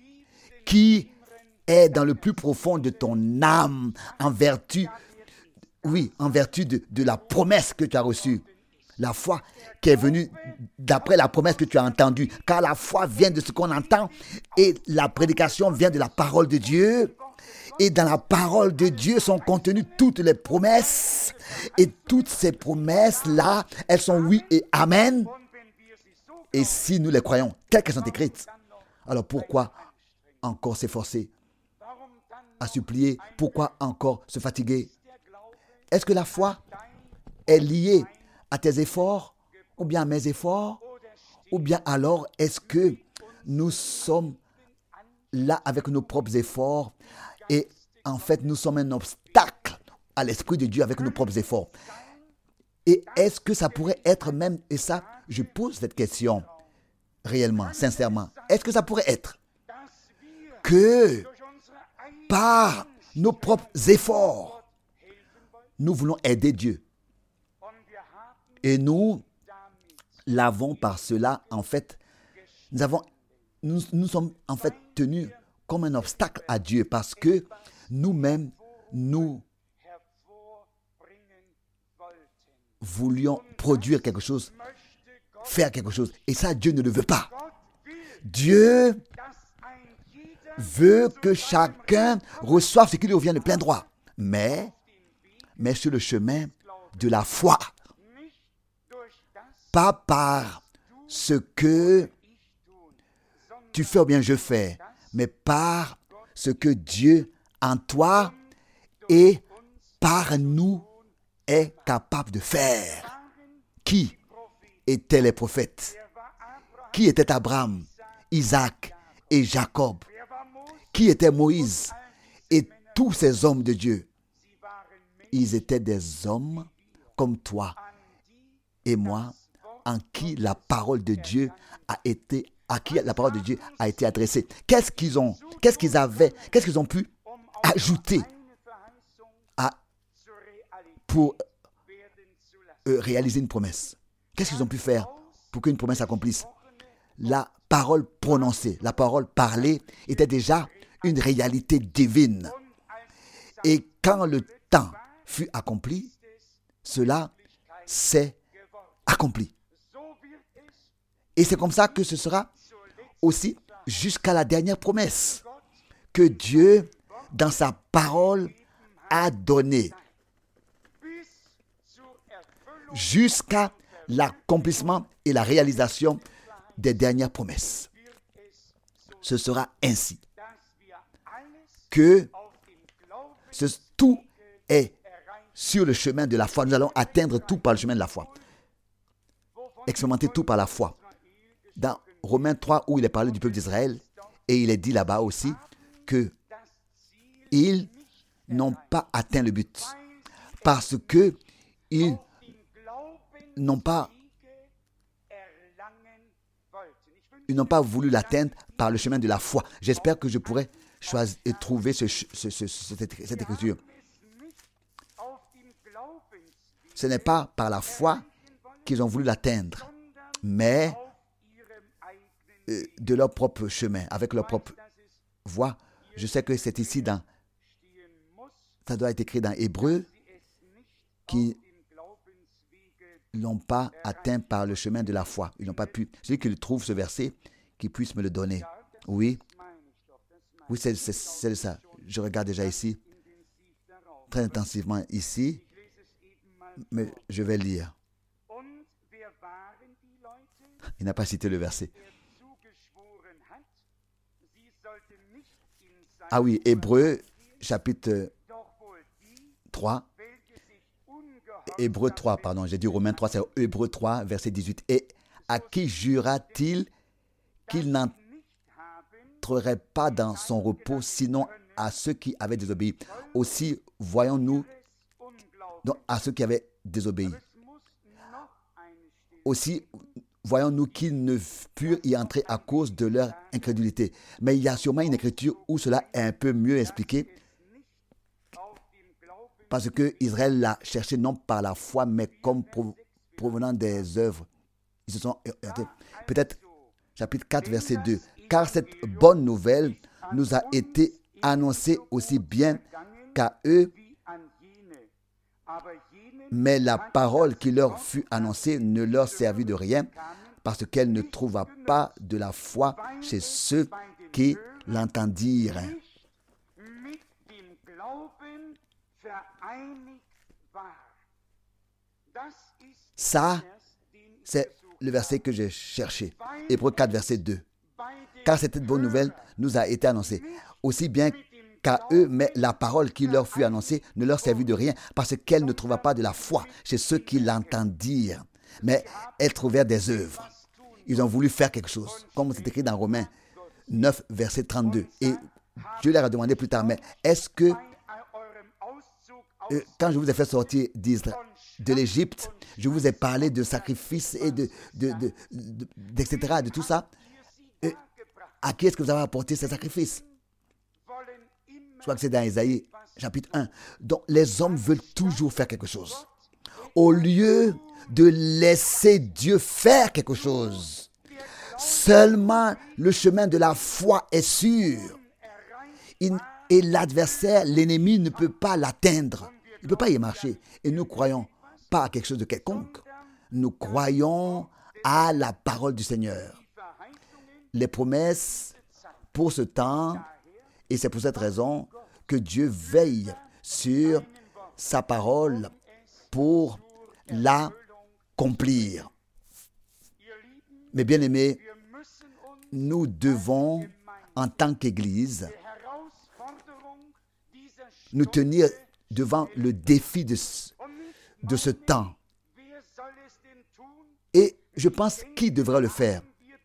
qui est dans le plus profond de ton âme en vertu, oui, en vertu de, de la promesse que tu as reçue. La foi qui est venue d'après la promesse que tu as entendue. Car la foi vient de ce qu'on entend et la prédication vient de la parole de Dieu. Et dans la parole de Dieu sont contenues toutes les promesses. Et toutes ces promesses-là, elles sont oui et amen. Et si nous les croyons telles qu'elles sont écrites, alors pourquoi encore s'efforcer à supplier? Pourquoi encore se fatiguer? Est-ce que la foi est lié à tes efforts, ou bien à mes efforts, ou bien alors est-ce que nous sommes là avec nos propres efforts et en fait nous sommes un obstacle à l'Esprit de Dieu avec nos propres efforts. Et est-ce que ça pourrait être même, et ça, je pose cette question réellement, sincèrement, est-ce que ça pourrait être que par nos propres efforts, nous voulons aider Dieu et nous l'avons par cela, en fait, nous avons, nous, nous sommes en fait tenus comme un obstacle à Dieu parce que nous-mêmes, nous voulions produire quelque chose, faire quelque chose. Et ça, Dieu ne le veut pas. Dieu veut que chacun reçoive ce qui lui revient de plein droit. Mais, mais sur le chemin de la foi. Pas par ce que tu fais ou bien je fais, mais par ce que Dieu en toi et par nous est capable de faire. Qui étaient les prophètes? Qui était Abraham, Isaac et Jacob? Qui était Moïse et tous ces hommes de Dieu? Ils étaient des hommes comme toi et moi, en qui la parole de Dieu a été, à qui la parole de Dieu a été adressée. Qu'est-ce qu'ils ont, qu'est-ce qu'ils avaient, qu'est-ce qu'ils ont pu ajouter à, pour euh, réaliser une promesse? Qu'est-ce qu'ils ont pu faire pour qu'une promesse s'accomplisse? La parole prononcée, la parole parlée était déjà une réalité divine. Et quand le temps fut accompli, cela s'est accompli. Et c'est comme ça que ce sera aussi jusqu'à la dernière promesse que Dieu, dans sa parole, a donnée. Jusqu'à l'accomplissement et la réalisation des dernières promesses. Ce sera ainsi que ce, tout est sur le chemin de la foi. Nous allons atteindre tout par le chemin de la foi. Expérimenter tout par la foi. Dans Romains trois, où il est parlé du peuple d'Israël, et il est dit là-bas aussi qu'ils n'ont pas atteint le but. Parce qu'ils n'ont pas, ils n'ont pas voulu l'atteindre par le chemin de la foi. J'espère que je pourrai choisir et trouver ce, ce, ce, cette, cette écriture. Ce n'est pas par la foi qu'ils ont voulu l'atteindre, mais euh, de leur propre chemin, avec leur propre voie. Je sais que c'est ici dans, ça doit être écrit dans Hébreu, qui n'ont pas atteint par le chemin de la foi. Ils n'ont pas pu. Celui qui trouve ce verset, qui puisse me le donner. Oui, oui, c'est, c'est, c'est ça. Je regarde déjà ici, très intensivement ici, mais je vais lire. Il n'a pas cité le verset. Ah oui, Hébreu, chapitre trois. Hébreu trois, pardon, j'ai dit Romains trois, c'est Hébreu trois, verset dix-huit. Et à qui jura-t-il qu'il n'entrerait pas dans son repos, sinon à ceux qui avaient désobéi? Aussi, voyons-nous, donc à ceux qui avaient désobéi. Aussi, voyons-nous qu'ils ne purent y entrer à cause de leur incrédulité. Mais il y a sûrement une écriture où cela est un peu mieux expliqué. Parce que Israël l'a cherché non par la foi, mais comme provenant des œuvres. Ils se sont peut-être chapitre quatre, verset deux. Car cette bonne nouvelle nous a été annoncée aussi bien qu'à eux, mais la parole qui leur fut annoncée ne leur servit de rien, parce qu'elle ne trouva pas de la foi chez ceux qui l'entendirent. Ça, c'est le verset que j'ai cherché. Hébreux quatre, verset deux. Car cette bonne nouvelle nous a été annoncée, aussi bien qu'à eux, mais la parole qui leur fut annoncée ne leur servit de rien, parce qu'elle ne trouva pas de la foi chez ceux qui l'entendirent. Mais elles trouvèrent des œuvres. Ils ont voulu faire quelque chose, comme c'est écrit dans Romains neuf, verset trente-deux. Et Dieu leur a demandé plus tard, mais est-ce que, euh, quand je vous ai fait sortir de l'Égypte, je vous ai parlé de sacrifices et de, de, de, de, de, et cetera, de tout ça, euh, à qui est-ce que vous avez apporté ces sacrifices? Je crois que c'est dans Ésaïe, chapitre un. Donc, les hommes veulent toujours faire quelque chose. Au lieu de laisser Dieu faire quelque chose, seulement le chemin de la foi est sûr. Il, et l'adversaire, l'ennemi, ne peut pas l'atteindre. Il ne peut pas y marcher. Et nous ne croyons pas à quelque chose de quelconque. Nous croyons à la parole du Seigneur. Les promesses pour ce temps, et c'est pour cette raison que Dieu veille sur sa parole pour l'accomplir. Mes bien-aimés, nous devons, en tant qu'Église, nous tenir devant le défi de ce, de ce temps. Et je pense qui devrait le faire.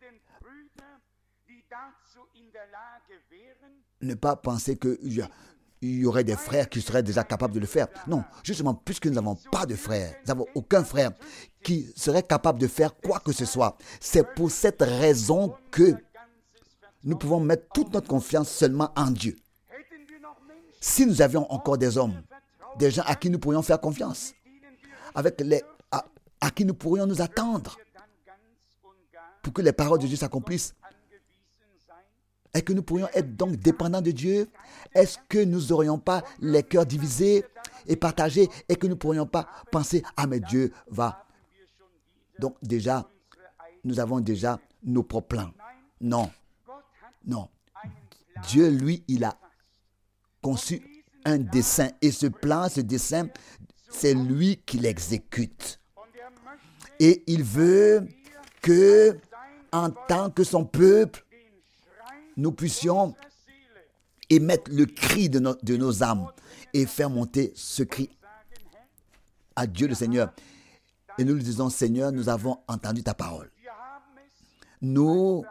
Ne pas penser qu'il y aurait des frères qui seraient déjà capables de le faire. Non, justement, puisque nous n'avons pas de frères, nous n'avons aucun frère qui serait capable de faire quoi que ce soit. C'est pour cette raison que nous pouvons mettre toute notre confiance seulement en Dieu. Si nous avions encore des hommes, des gens à qui nous pourrions faire confiance, avec les, à, à qui nous pourrions nous attendre pour que les paroles de Dieu s'accomplissent, est-ce que nous pourrions être donc dépendants de Dieu? Est-ce que nous n'aurions pas les cœurs divisés et partagés et que nous ne pourrions pas penser, ah mais Dieu va. Donc déjà, nous avons déjà nos propres plans. Non, non. Dieu, lui, il a conçu un dessein et ce plan, ce dessein, c'est lui qui l'exécute. Et il veut que, en tant que son peuple, nous puissions émettre le cri de, no, de nos âmes et faire monter ce cri à Dieu le Seigneur. Et nous lui disons, Seigneur, nous avons entendu ta parole. Nous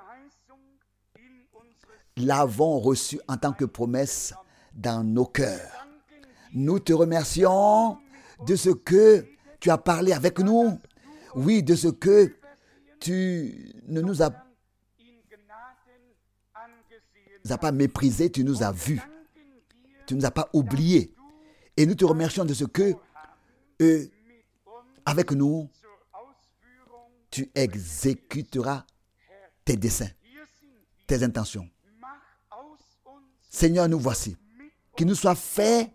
l'avons reçue en tant que promesse dans nos cœurs. Nous te remercions de ce que tu as parlé avec nous. Oui, de ce que tu ne nous as Tu ne nous as pas méprisé, tu nous as vus. Tu ne nous as pas oubliés. Et nous te remercions de ce que, euh, avec nous, tu exécuteras tes desseins, tes intentions. Seigneur, nous voici. Qu'il nous soit fait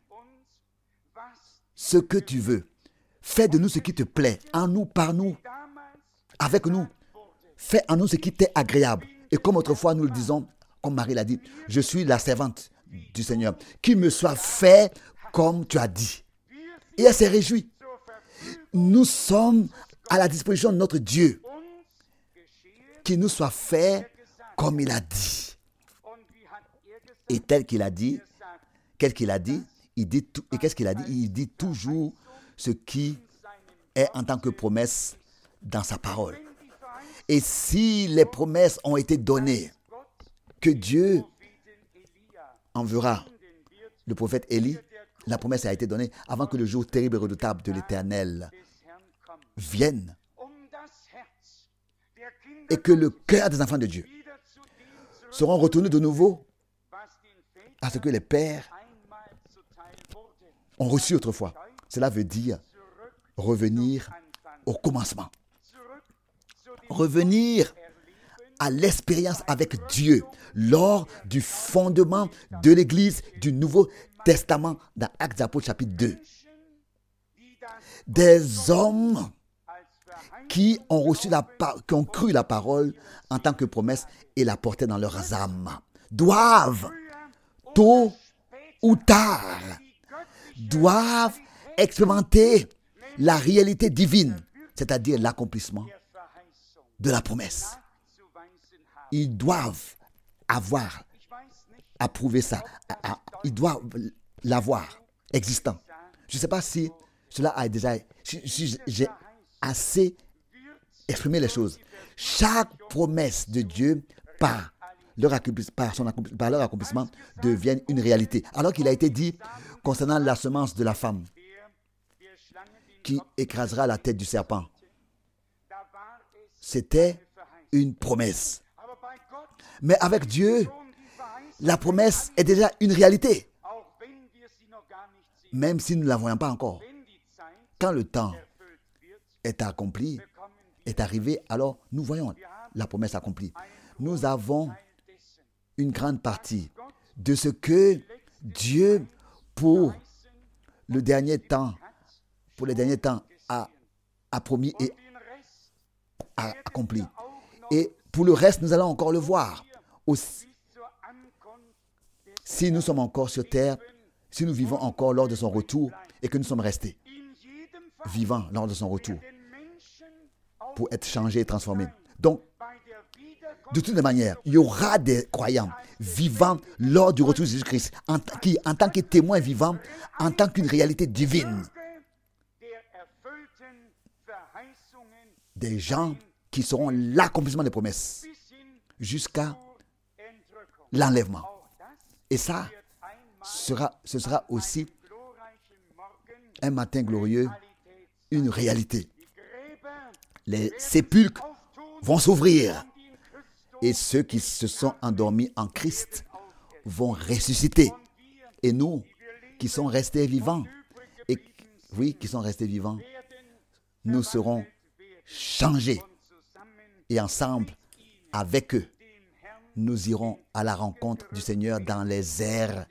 ce que tu veux. Fais de nous ce qui te plaît. En nous, par nous, avec nous. Fais en nous ce qui t'est agréable. Et comme autrefois nous le disons, comme Marie l'a dit, je suis la servante du Seigneur. Qu'il me soit fait comme tu as dit. Et elle s'est réjouie. Nous sommes à la disposition de notre Dieu. Qu'il nous soit fait comme il a dit. Et tel qu'il a dit, quel qu'il a dit, il dit tout, et qu'est-ce qu'il a dit? Il dit toujours ce qui est en tant que promesse dans sa parole. Et si les promesses ont été données, que Dieu enverra le prophète Élie, la promesse a été donnée avant que le jour terrible et redoutable de l'Éternel vienne et que le cœur des enfants de Dieu seront retournés de nouveau à ce que les pères ont reçu autrefois. Cela veut dire revenir au commencement. Revenir à l'expérience avec Dieu lors du fondement de l'Église du Nouveau Testament dans Actes des Apôtres chapitre deux. Des hommes qui ont reçu la qui ont cru la parole en tant que promesse et la portaient dans leurs âmes doivent, tôt ou tard, doivent expérimenter la réalité divine, c'est-à-dire l'accomplissement de la promesse. Ils doivent avoir approuver ça. Il doit l'avoir existant. Je ne sais pas si cela a déjà... Si, si j'ai assez exprimé les choses. Chaque promesse de Dieu, par leur, par son, par leur accomplissement, devient une réalité. Alors qu'il a été dit concernant la semence de la femme qui écrasera la tête du serpent. C'était une promesse. Mais avec Dieu, la promesse est déjà une réalité. Même si nous ne la voyons pas encore. Quand le temps est accompli, est arrivé, alors nous voyons la promesse accomplie. Nous avons une grande partie de ce que Dieu, pour le dernier temps, pour les derniers temps, a, a promis et a accompli. Et pour le reste, nous allons encore le voir. Aussi, si nous sommes encore sur terre, si nous vivons encore lors de son retour et que nous sommes restés vivants lors de son retour pour être changés et transformés. Donc, de toutes les manières, il y aura des croyants vivants lors du retour de Jésus-Christ, en, qui, en tant que témoins vivants, en tant qu'une réalité divine. Des gens qui seront l'accomplissement des promesses jusqu'à l'enlèvement. Et ça, sera, ce sera aussi un matin glorieux, une réalité. Les sépulcres vont s'ouvrir et ceux qui se sont endormis en Christ vont ressusciter. Et nous, qui sommes restés vivants, et oui, qui sont restés vivants, nous serons changés. Et ensemble, avec eux, nous irons à la rencontre du Seigneur dans les airs.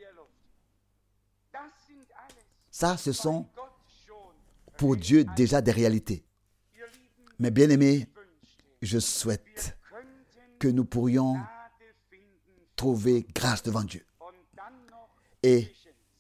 Ça, ce sont pour Dieu déjà des réalités. Mais bien aimés, je souhaite que nous pourrions trouver grâce devant Dieu. Et,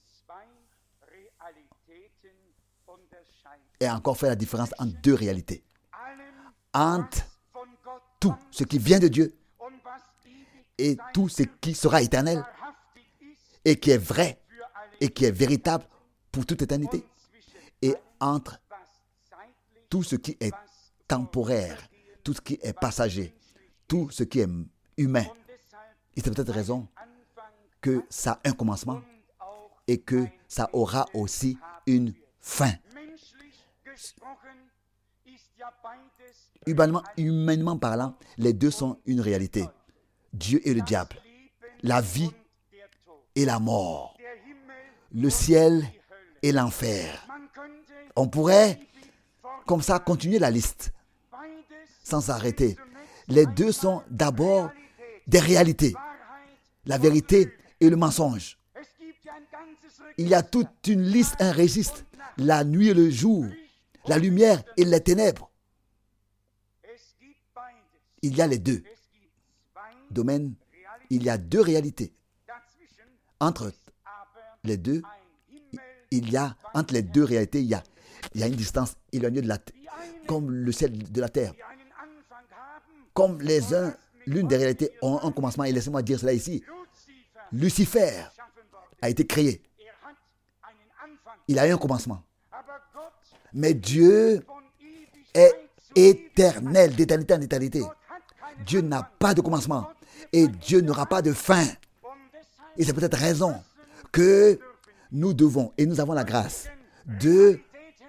et encore faire la différence entre deux réalités. Entre tout ce qui vient de Dieu et tout ce qui sera éternel et qui est vrai et qui est véritable pour toute éternité. Et entre tout ce qui est temporaire, tout ce qui est passager, tout ce qui est humain. Et c'est peut-être raison que ça a un commencement et que ça aura aussi une fin. Humainement, humainement parlant, les deux sont une réalité. Dieu et le diable, la vie et la mort, le ciel et l'enfer. On pourrait, comme ça, continuer la liste sans s'arrêter. Les deux sont d'abord des réalités, la vérité et le mensonge. Il y a toute une liste, un registre, la nuit et le jour, la lumière et les ténèbres. Il y a les deux domaines, il y a deux réalités. Entre les deux, il y a, entre les deux réalités, il y a, il y a une distance éloignée de la terre, comme le ciel de la terre. Comme les uns, l'une des réalités ont un commencement, et laissez-moi dire cela ici. Lucifer a été créé. Il a eu un commencement. Mais Dieu est éternel, d'éternité en éternité. Dieu n'a pas de commencement et Dieu n'aura pas de fin. Et c'est peut-être raison que nous devons, et nous avons la grâce, de,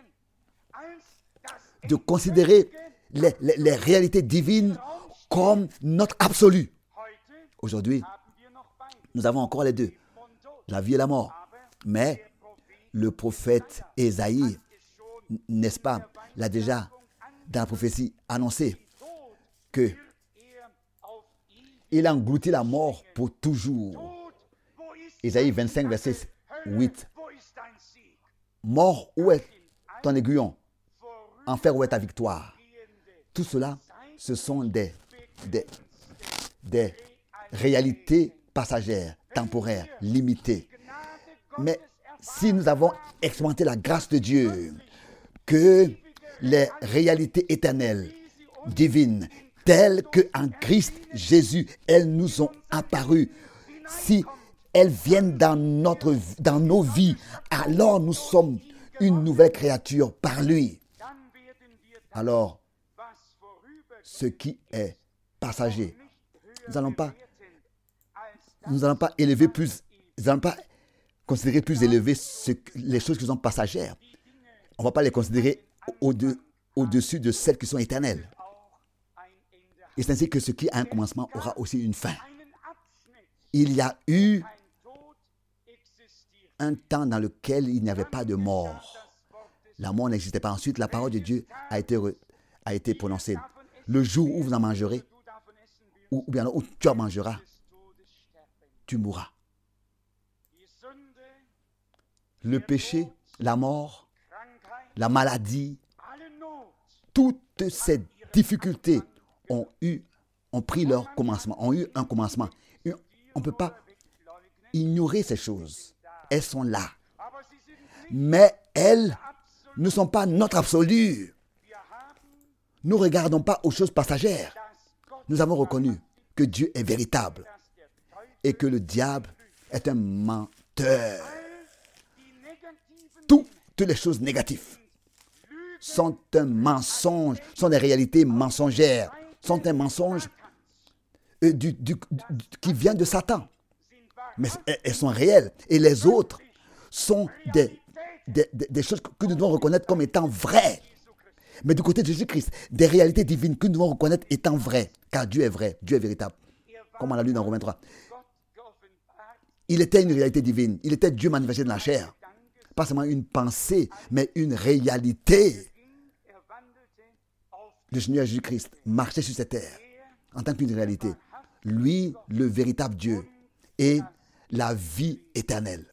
de considérer les, les, les réalités divines comme notre absolu. Aujourd'hui, nous avons encore les deux, la vie et la mort. Mais le prophète Ésaïe, n'est-ce pas, l'a déjà, dans la prophétie, annoncé que il a englouti la mort pour toujours. Ésaïe vingt-cinq, verset huit. Mort, où est ton aiguillon? Enfer, où est ta victoire? Tout cela, ce sont des, des, des réalités passagères, temporaires, limitées. Mais si nous avons expérimenté la grâce de Dieu, que les réalités éternelles, divines, telles qu'en Christ Jésus, elles nous ont apparues. Si elles viennent dans, notre, dans nos vies, alors nous sommes une nouvelle créature par lui. Alors, ce qui est passager, nous n'allons pas, nous n'allons pas élever plus, nous n'allons pas considérer plus élevé ce, les choses qui sont passagères. On ne va pas les considérer au-de, au-dessus de celles qui sont éternelles. Et c'est ainsi que ce qui a un commencement aura aussi une fin. Il y a eu un temps dans lequel il n'y avait pas de mort. La mort n'existait pas. Ensuite, la parole de Dieu a été, a été prononcée. Le jour où vous en mangerez, ou, ou bien où tu en mangeras, tu mourras. Le péché, la mort, la maladie, toutes ces difficultés ont eu, ont pris leur commencement, ont eu un commencement. On ne peut pas ignorer ces choses. Elles sont là. Mais elles ne sont pas notre absolu. Nous ne regardons pas aux choses passagères. Nous avons reconnu que Dieu est véritable et que le diable est un menteur. Toutes les choses négatives sont un mensonge, sont des réalités mensongères, sont un mensonge euh, du, du, du, qui vient de Satan. Mais elles sont réelles. Et les autres sont des, des, des, des choses que nous devons reconnaître comme étant vraies. Mais du côté de Jésus-Christ, des réalités divines que nous devons reconnaître étant vraies. Car Dieu est vrai, Dieu est véritable. Comme on l'a lu dans Romains trois. Il était une réalité divine. Il était Dieu manifesté dans la chair. Pas seulement une pensée, mais une réalité. Le Seigneur Jésus-Christ marchait sur cette terre en tant qu'une réalité. Lui, le véritable Dieu et la vie éternelle.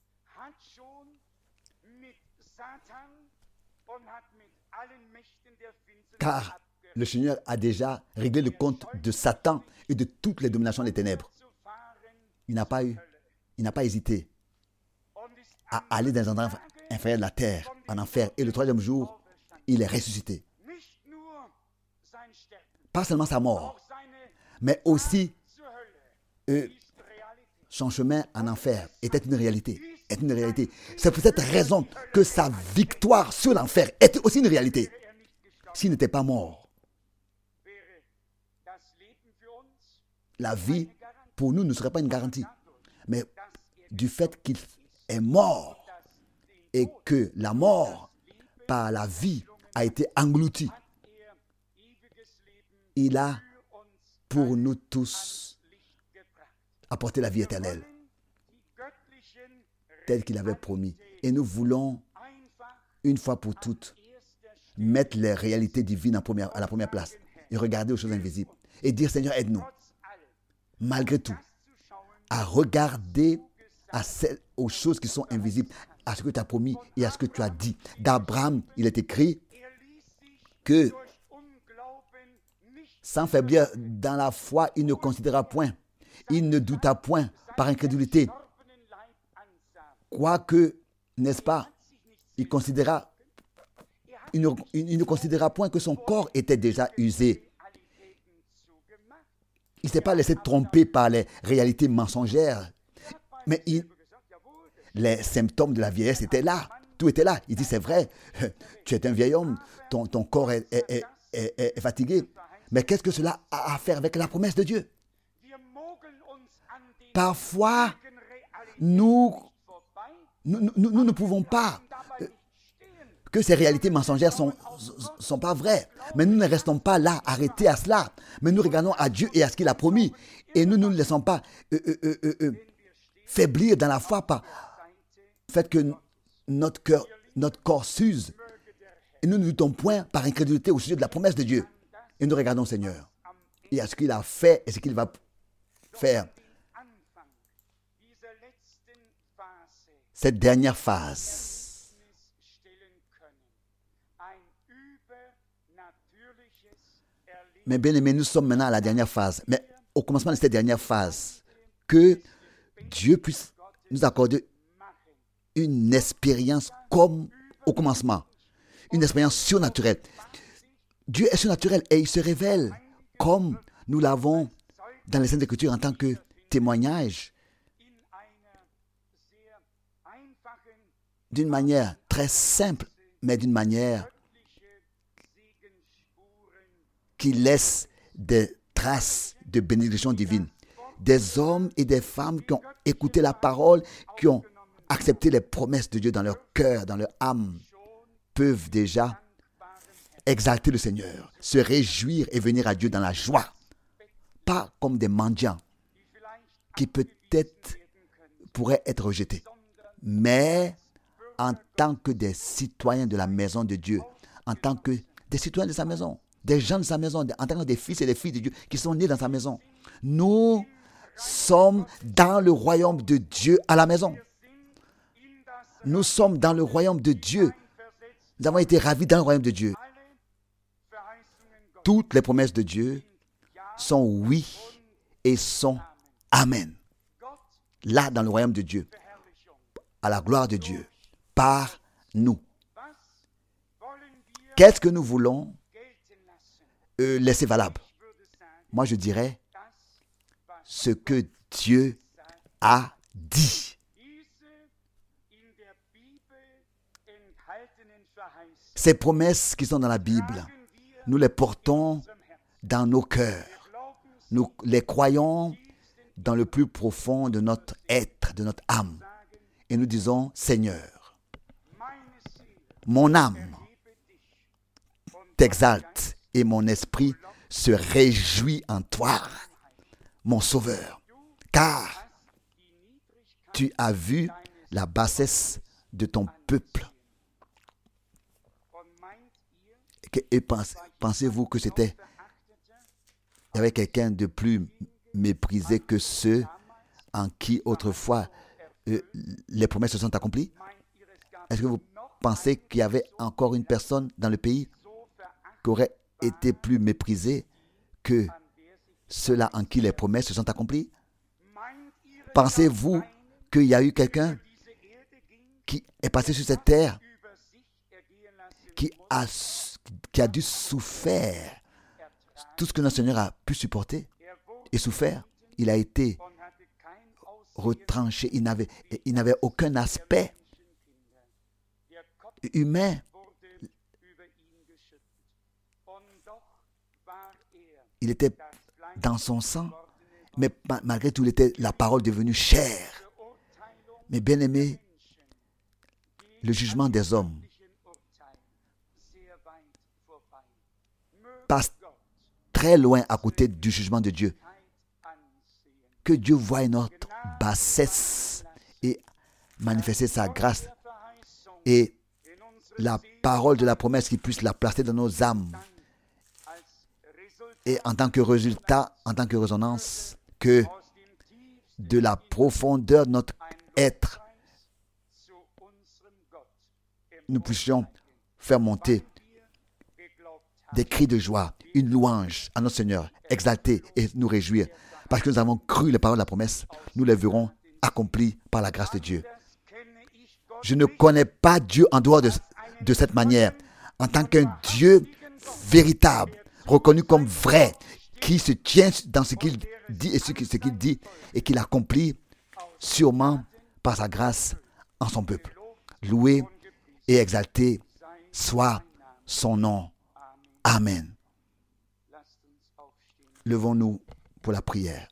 Car le Seigneur a déjà réglé le compte de Satan et de toutes les dominations des ténèbres. Il n'a pas eu, il n'a pas hésité à aller dans les endroits inférieurs de la terre, en enfer. Et le troisième jour, il est ressuscité. Pas seulement sa mort, mais aussi euh, son chemin en enfer était une réalité. Est une réalité. C'est pour cette raison que sa victoire sur l'enfer est aussi une réalité. S'il n'était pas mort, la vie pour nous ne serait pas une garantie. Mais du fait qu'il est mort et que la mort par la vie a été engloutie, il a pour nous tous apporté la vie éternelle telle qu'il avait promis. Et nous voulons une fois pour toutes mettre les réalités divines en première, à la première place et regarder aux choses invisibles et dire Seigneur aide-nous malgré tout à regarder à celles, aux choses qui sont invisibles, à ce que tu as promis et à ce que tu as dit. D'Abraham, il est écrit que sans faiblir dans la foi, il ne considéra point, il ne douta point par incrédulité. Quoique, n'est-ce pas, il considéra, il ne, il ne considéra point que son corps était déjà usé. Il ne s'est pas laissé tromper par les réalités mensongères, mais il, les symptômes de la vieillesse étaient là. Tout était là. Il dit, c'est vrai, tu es un vieil homme, ton, ton corps est, est, est, est, est fatigué. Mais qu'est-ce que cela a à faire avec la promesse de Dieu? Parfois, nous, nous, nous, nous ne pouvons pas, euh, que ces réalités mensongères ne sont, sont pas vraies. Mais nous ne restons pas là, arrêtés à cela. Mais nous regardons à Dieu et à ce qu'il a promis. Et nous ne nous laissons pas euh, euh, euh, euh, faiblir dans la foi par le fait que notre cœur, notre corps s'use. Et nous ne doutons point par incrédulité au sujet de la promesse de Dieu. Et nous regardons Seigneur et à ce qu'il a fait et ce qu'il va faire. Cette dernière phase, mais bien aimés, nous sommes maintenant à la dernière phase. Mais au commencement de cette dernière phase, que Dieu puisse nous accorder une expérience comme au commencement, une expérience surnaturelle. Dieu est surnaturel et il se révèle comme nous l'avons dans les Saintes Écritures en tant que témoignage d'une manière très simple, mais d'une manière qui laisse des traces de bénédiction divine. Des hommes et des femmes qui ont écouté la parole, qui ont accepté les promesses de Dieu dans leur cœur, dans leur âme, peuvent déjà exalter le Seigneur, se réjouir et venir à Dieu dans la joie. Pas comme des mendiants qui peut-être pourraient être rejetés, mais en tant que des citoyens de la maison de Dieu, en tant que des citoyens de sa maison, des gens de sa maison, en tant que des fils et des filles de Dieu qui sont nés dans sa maison. Nous sommes dans le royaume de Dieu à la maison. Nous sommes dans le royaume de Dieu. Nous avons été ravis dans le royaume de Dieu. Toutes les promesses de Dieu sont oui et sont amen. Là, dans le royaume de Dieu, à la gloire de Dieu, par nous. Qu'est-ce que nous voulons euh, laisser valable? Moi, je dirais ce que Dieu a dit. Ces promesses qui sont dans la Bible, nous les portons dans nos cœurs. Nous les croyons dans le plus profond de notre être, de notre âme. Et nous disons, Seigneur, mon âme t'exalte et mon esprit se réjouit en toi, mon Sauveur, car tu as vu la bassesse de ton peuple. Et pensez-vous que c'était, il y avait quelqu'un de plus méprisé que ceux en qui autrefois euh, les promesses se sont accomplies? Est-ce que vous pensez qu'il y avait encore une personne dans le pays qui aurait été plus méprisée que ceux-là en qui les promesses se sont accomplies? Pensez-vous qu'il y a eu quelqu'un qui est passé sur cette terre qui a, qui a dû souffrir tout ce que notre Seigneur a pu supporter et souffert? Il a été retranché. Il n'avait, il n'avait aucun aspect humain. Il était dans son sang, mais malgré tout, il était la parole devenue chair. Mais bien aimé, le jugement des hommes passe très loin à côté du jugement de Dieu. Que Dieu voie notre bassesse et manifester sa grâce et la parole de la promesse qui puisse la placer dans nos âmes. Et en tant que résultat, en tant que résonance, que de la profondeur de notre être, nous puissions faire monter des cris de joie, une louange à notre Seigneur, exalter et nous réjouir. Parce que nous avons cru les paroles de la promesse, nous les verrons accomplies par la grâce de Dieu. Je ne connais pas Dieu en dehors de, de cette manière, en tant qu'un Dieu véritable, reconnu comme vrai, qui se tient dans ce qu'il dit et ce qu'il dit et qu'il accomplit sûrement par sa grâce en son peuple. Loué et exalté soit son nom. Amen. Levons-nous pour la prière.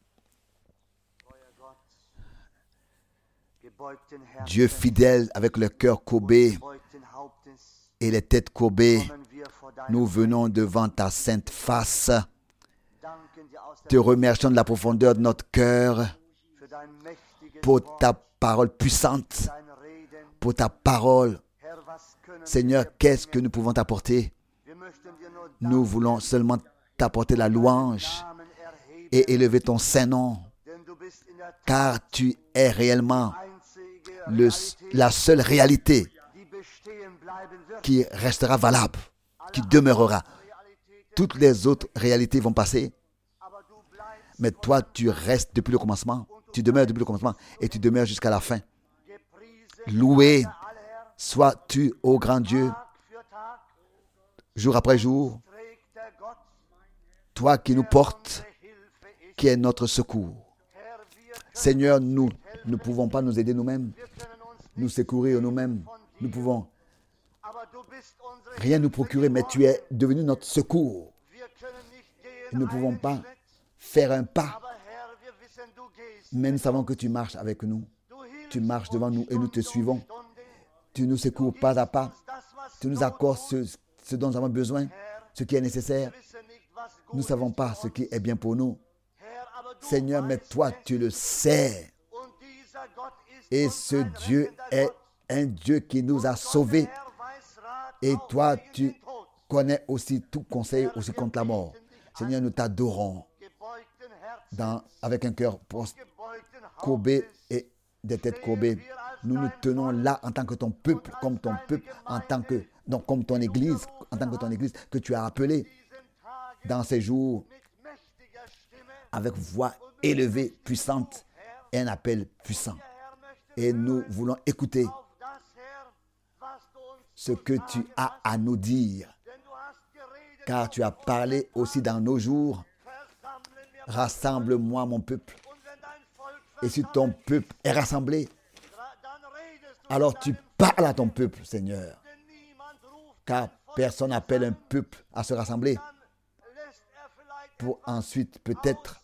Dieu fidèle, avec le cœur courbé et les têtes courbées, nous venons devant ta sainte face. Te remercions de la profondeur de notre cœur pour ta parole puissante, pour ta parole. Seigneur, qu'est-ce que nous pouvons t'apporter? Nous voulons seulement t'apporter la louange et élever ton Saint-Nom, car tu es réellement le, la seule réalité qui restera valable, qui demeurera. Toutes les autres réalités vont passer, mais toi, tu restes depuis le commencement, tu demeures depuis le commencement et tu demeures jusqu'à la fin. Loué sois-tu, ô grand Dieu, jour après jour, toi qui nous portes, qui est notre secours. Seigneur, nous ne pouvons pas nous aider nous-mêmes. nous secourir nous-mêmes. Nous pouvons rien nous procurer, mais tu es devenu notre secours. Nous ne pouvons pas faire un pas, mais nous savons que tu marches avec nous. Tu marches devant nous et nous te suivons. Tu nous secours pas à pas. Tu nous accordes ce, ce dont nous avons besoin, ce qui est nécessaire. Nous ne savons pas ce qui est bien pour nous. Seigneur, mais toi, tu le sais. Et ce Dieu est un Dieu qui nous a sauvés. Et toi, tu connais aussi tout conseil aussi contre la mort. Seigneur, nous t'adorons dans, avec un cœur courbé et des têtes courbées. Nous nous tenons là en tant que ton peuple, comme ton peuple, en tant que, donc comme ton Église, en tant que ton Église que tu as appelée dans ces jours avec voix élevée, puissante et un appel puissant. Et nous voulons écouter ce que tu as à nous dire, car tu as parlé aussi dans nos jours. Rassemble-moi, mon peuple. Et si ton peuple est rassemblé, alors tu parles à ton peuple, Seigneur. Car personne n'appelle un peuple à se rassembler pour ensuite peut-être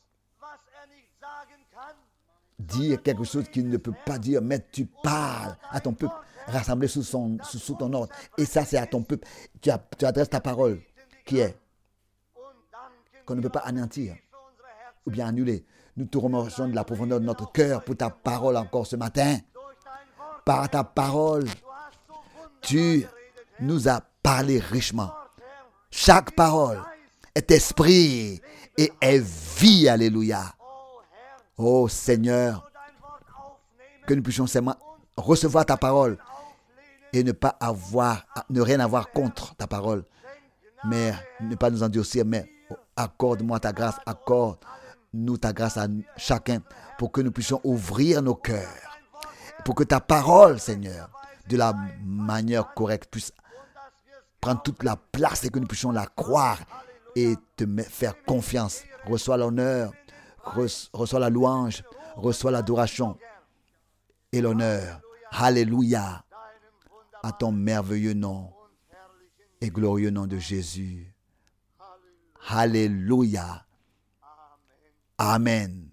dire quelque chose qu'il ne peut pas dire, mais tu parles à ton peuple, rassemblé sous, son, sous, sous ton ordre. Et ça, c'est à ton peuple. Tu, as, tu adresses ta parole, qui est, qu'on ne peut pas anéantir ou bien annuler. Nous te remercions de la profondeur de notre cœur pour ta parole encore ce matin. Par ta parole, tu nous as parlé richement. Chaque parole est esprit et est vie. Alléluia. Oh Seigneur, que nous puissions seulement recevoir ta parole et ne pas avoir, ne rien avoir contre ta parole, mais ne pas nous endurcir, mais accorde-moi ta grâce, accorde-nous ta grâce à chacun pour que nous puissions ouvrir nos cœurs, pour que ta parole, Seigneur, de la manière correcte puisse prendre toute la place et que nous puissions la croire et te faire confiance. Reçois l'honneur, reçois la louange, reçois l'adoration et l'honneur. Alléluia. À ton merveilleux nom et glorieux nom de Jésus. Alléluia. Amen.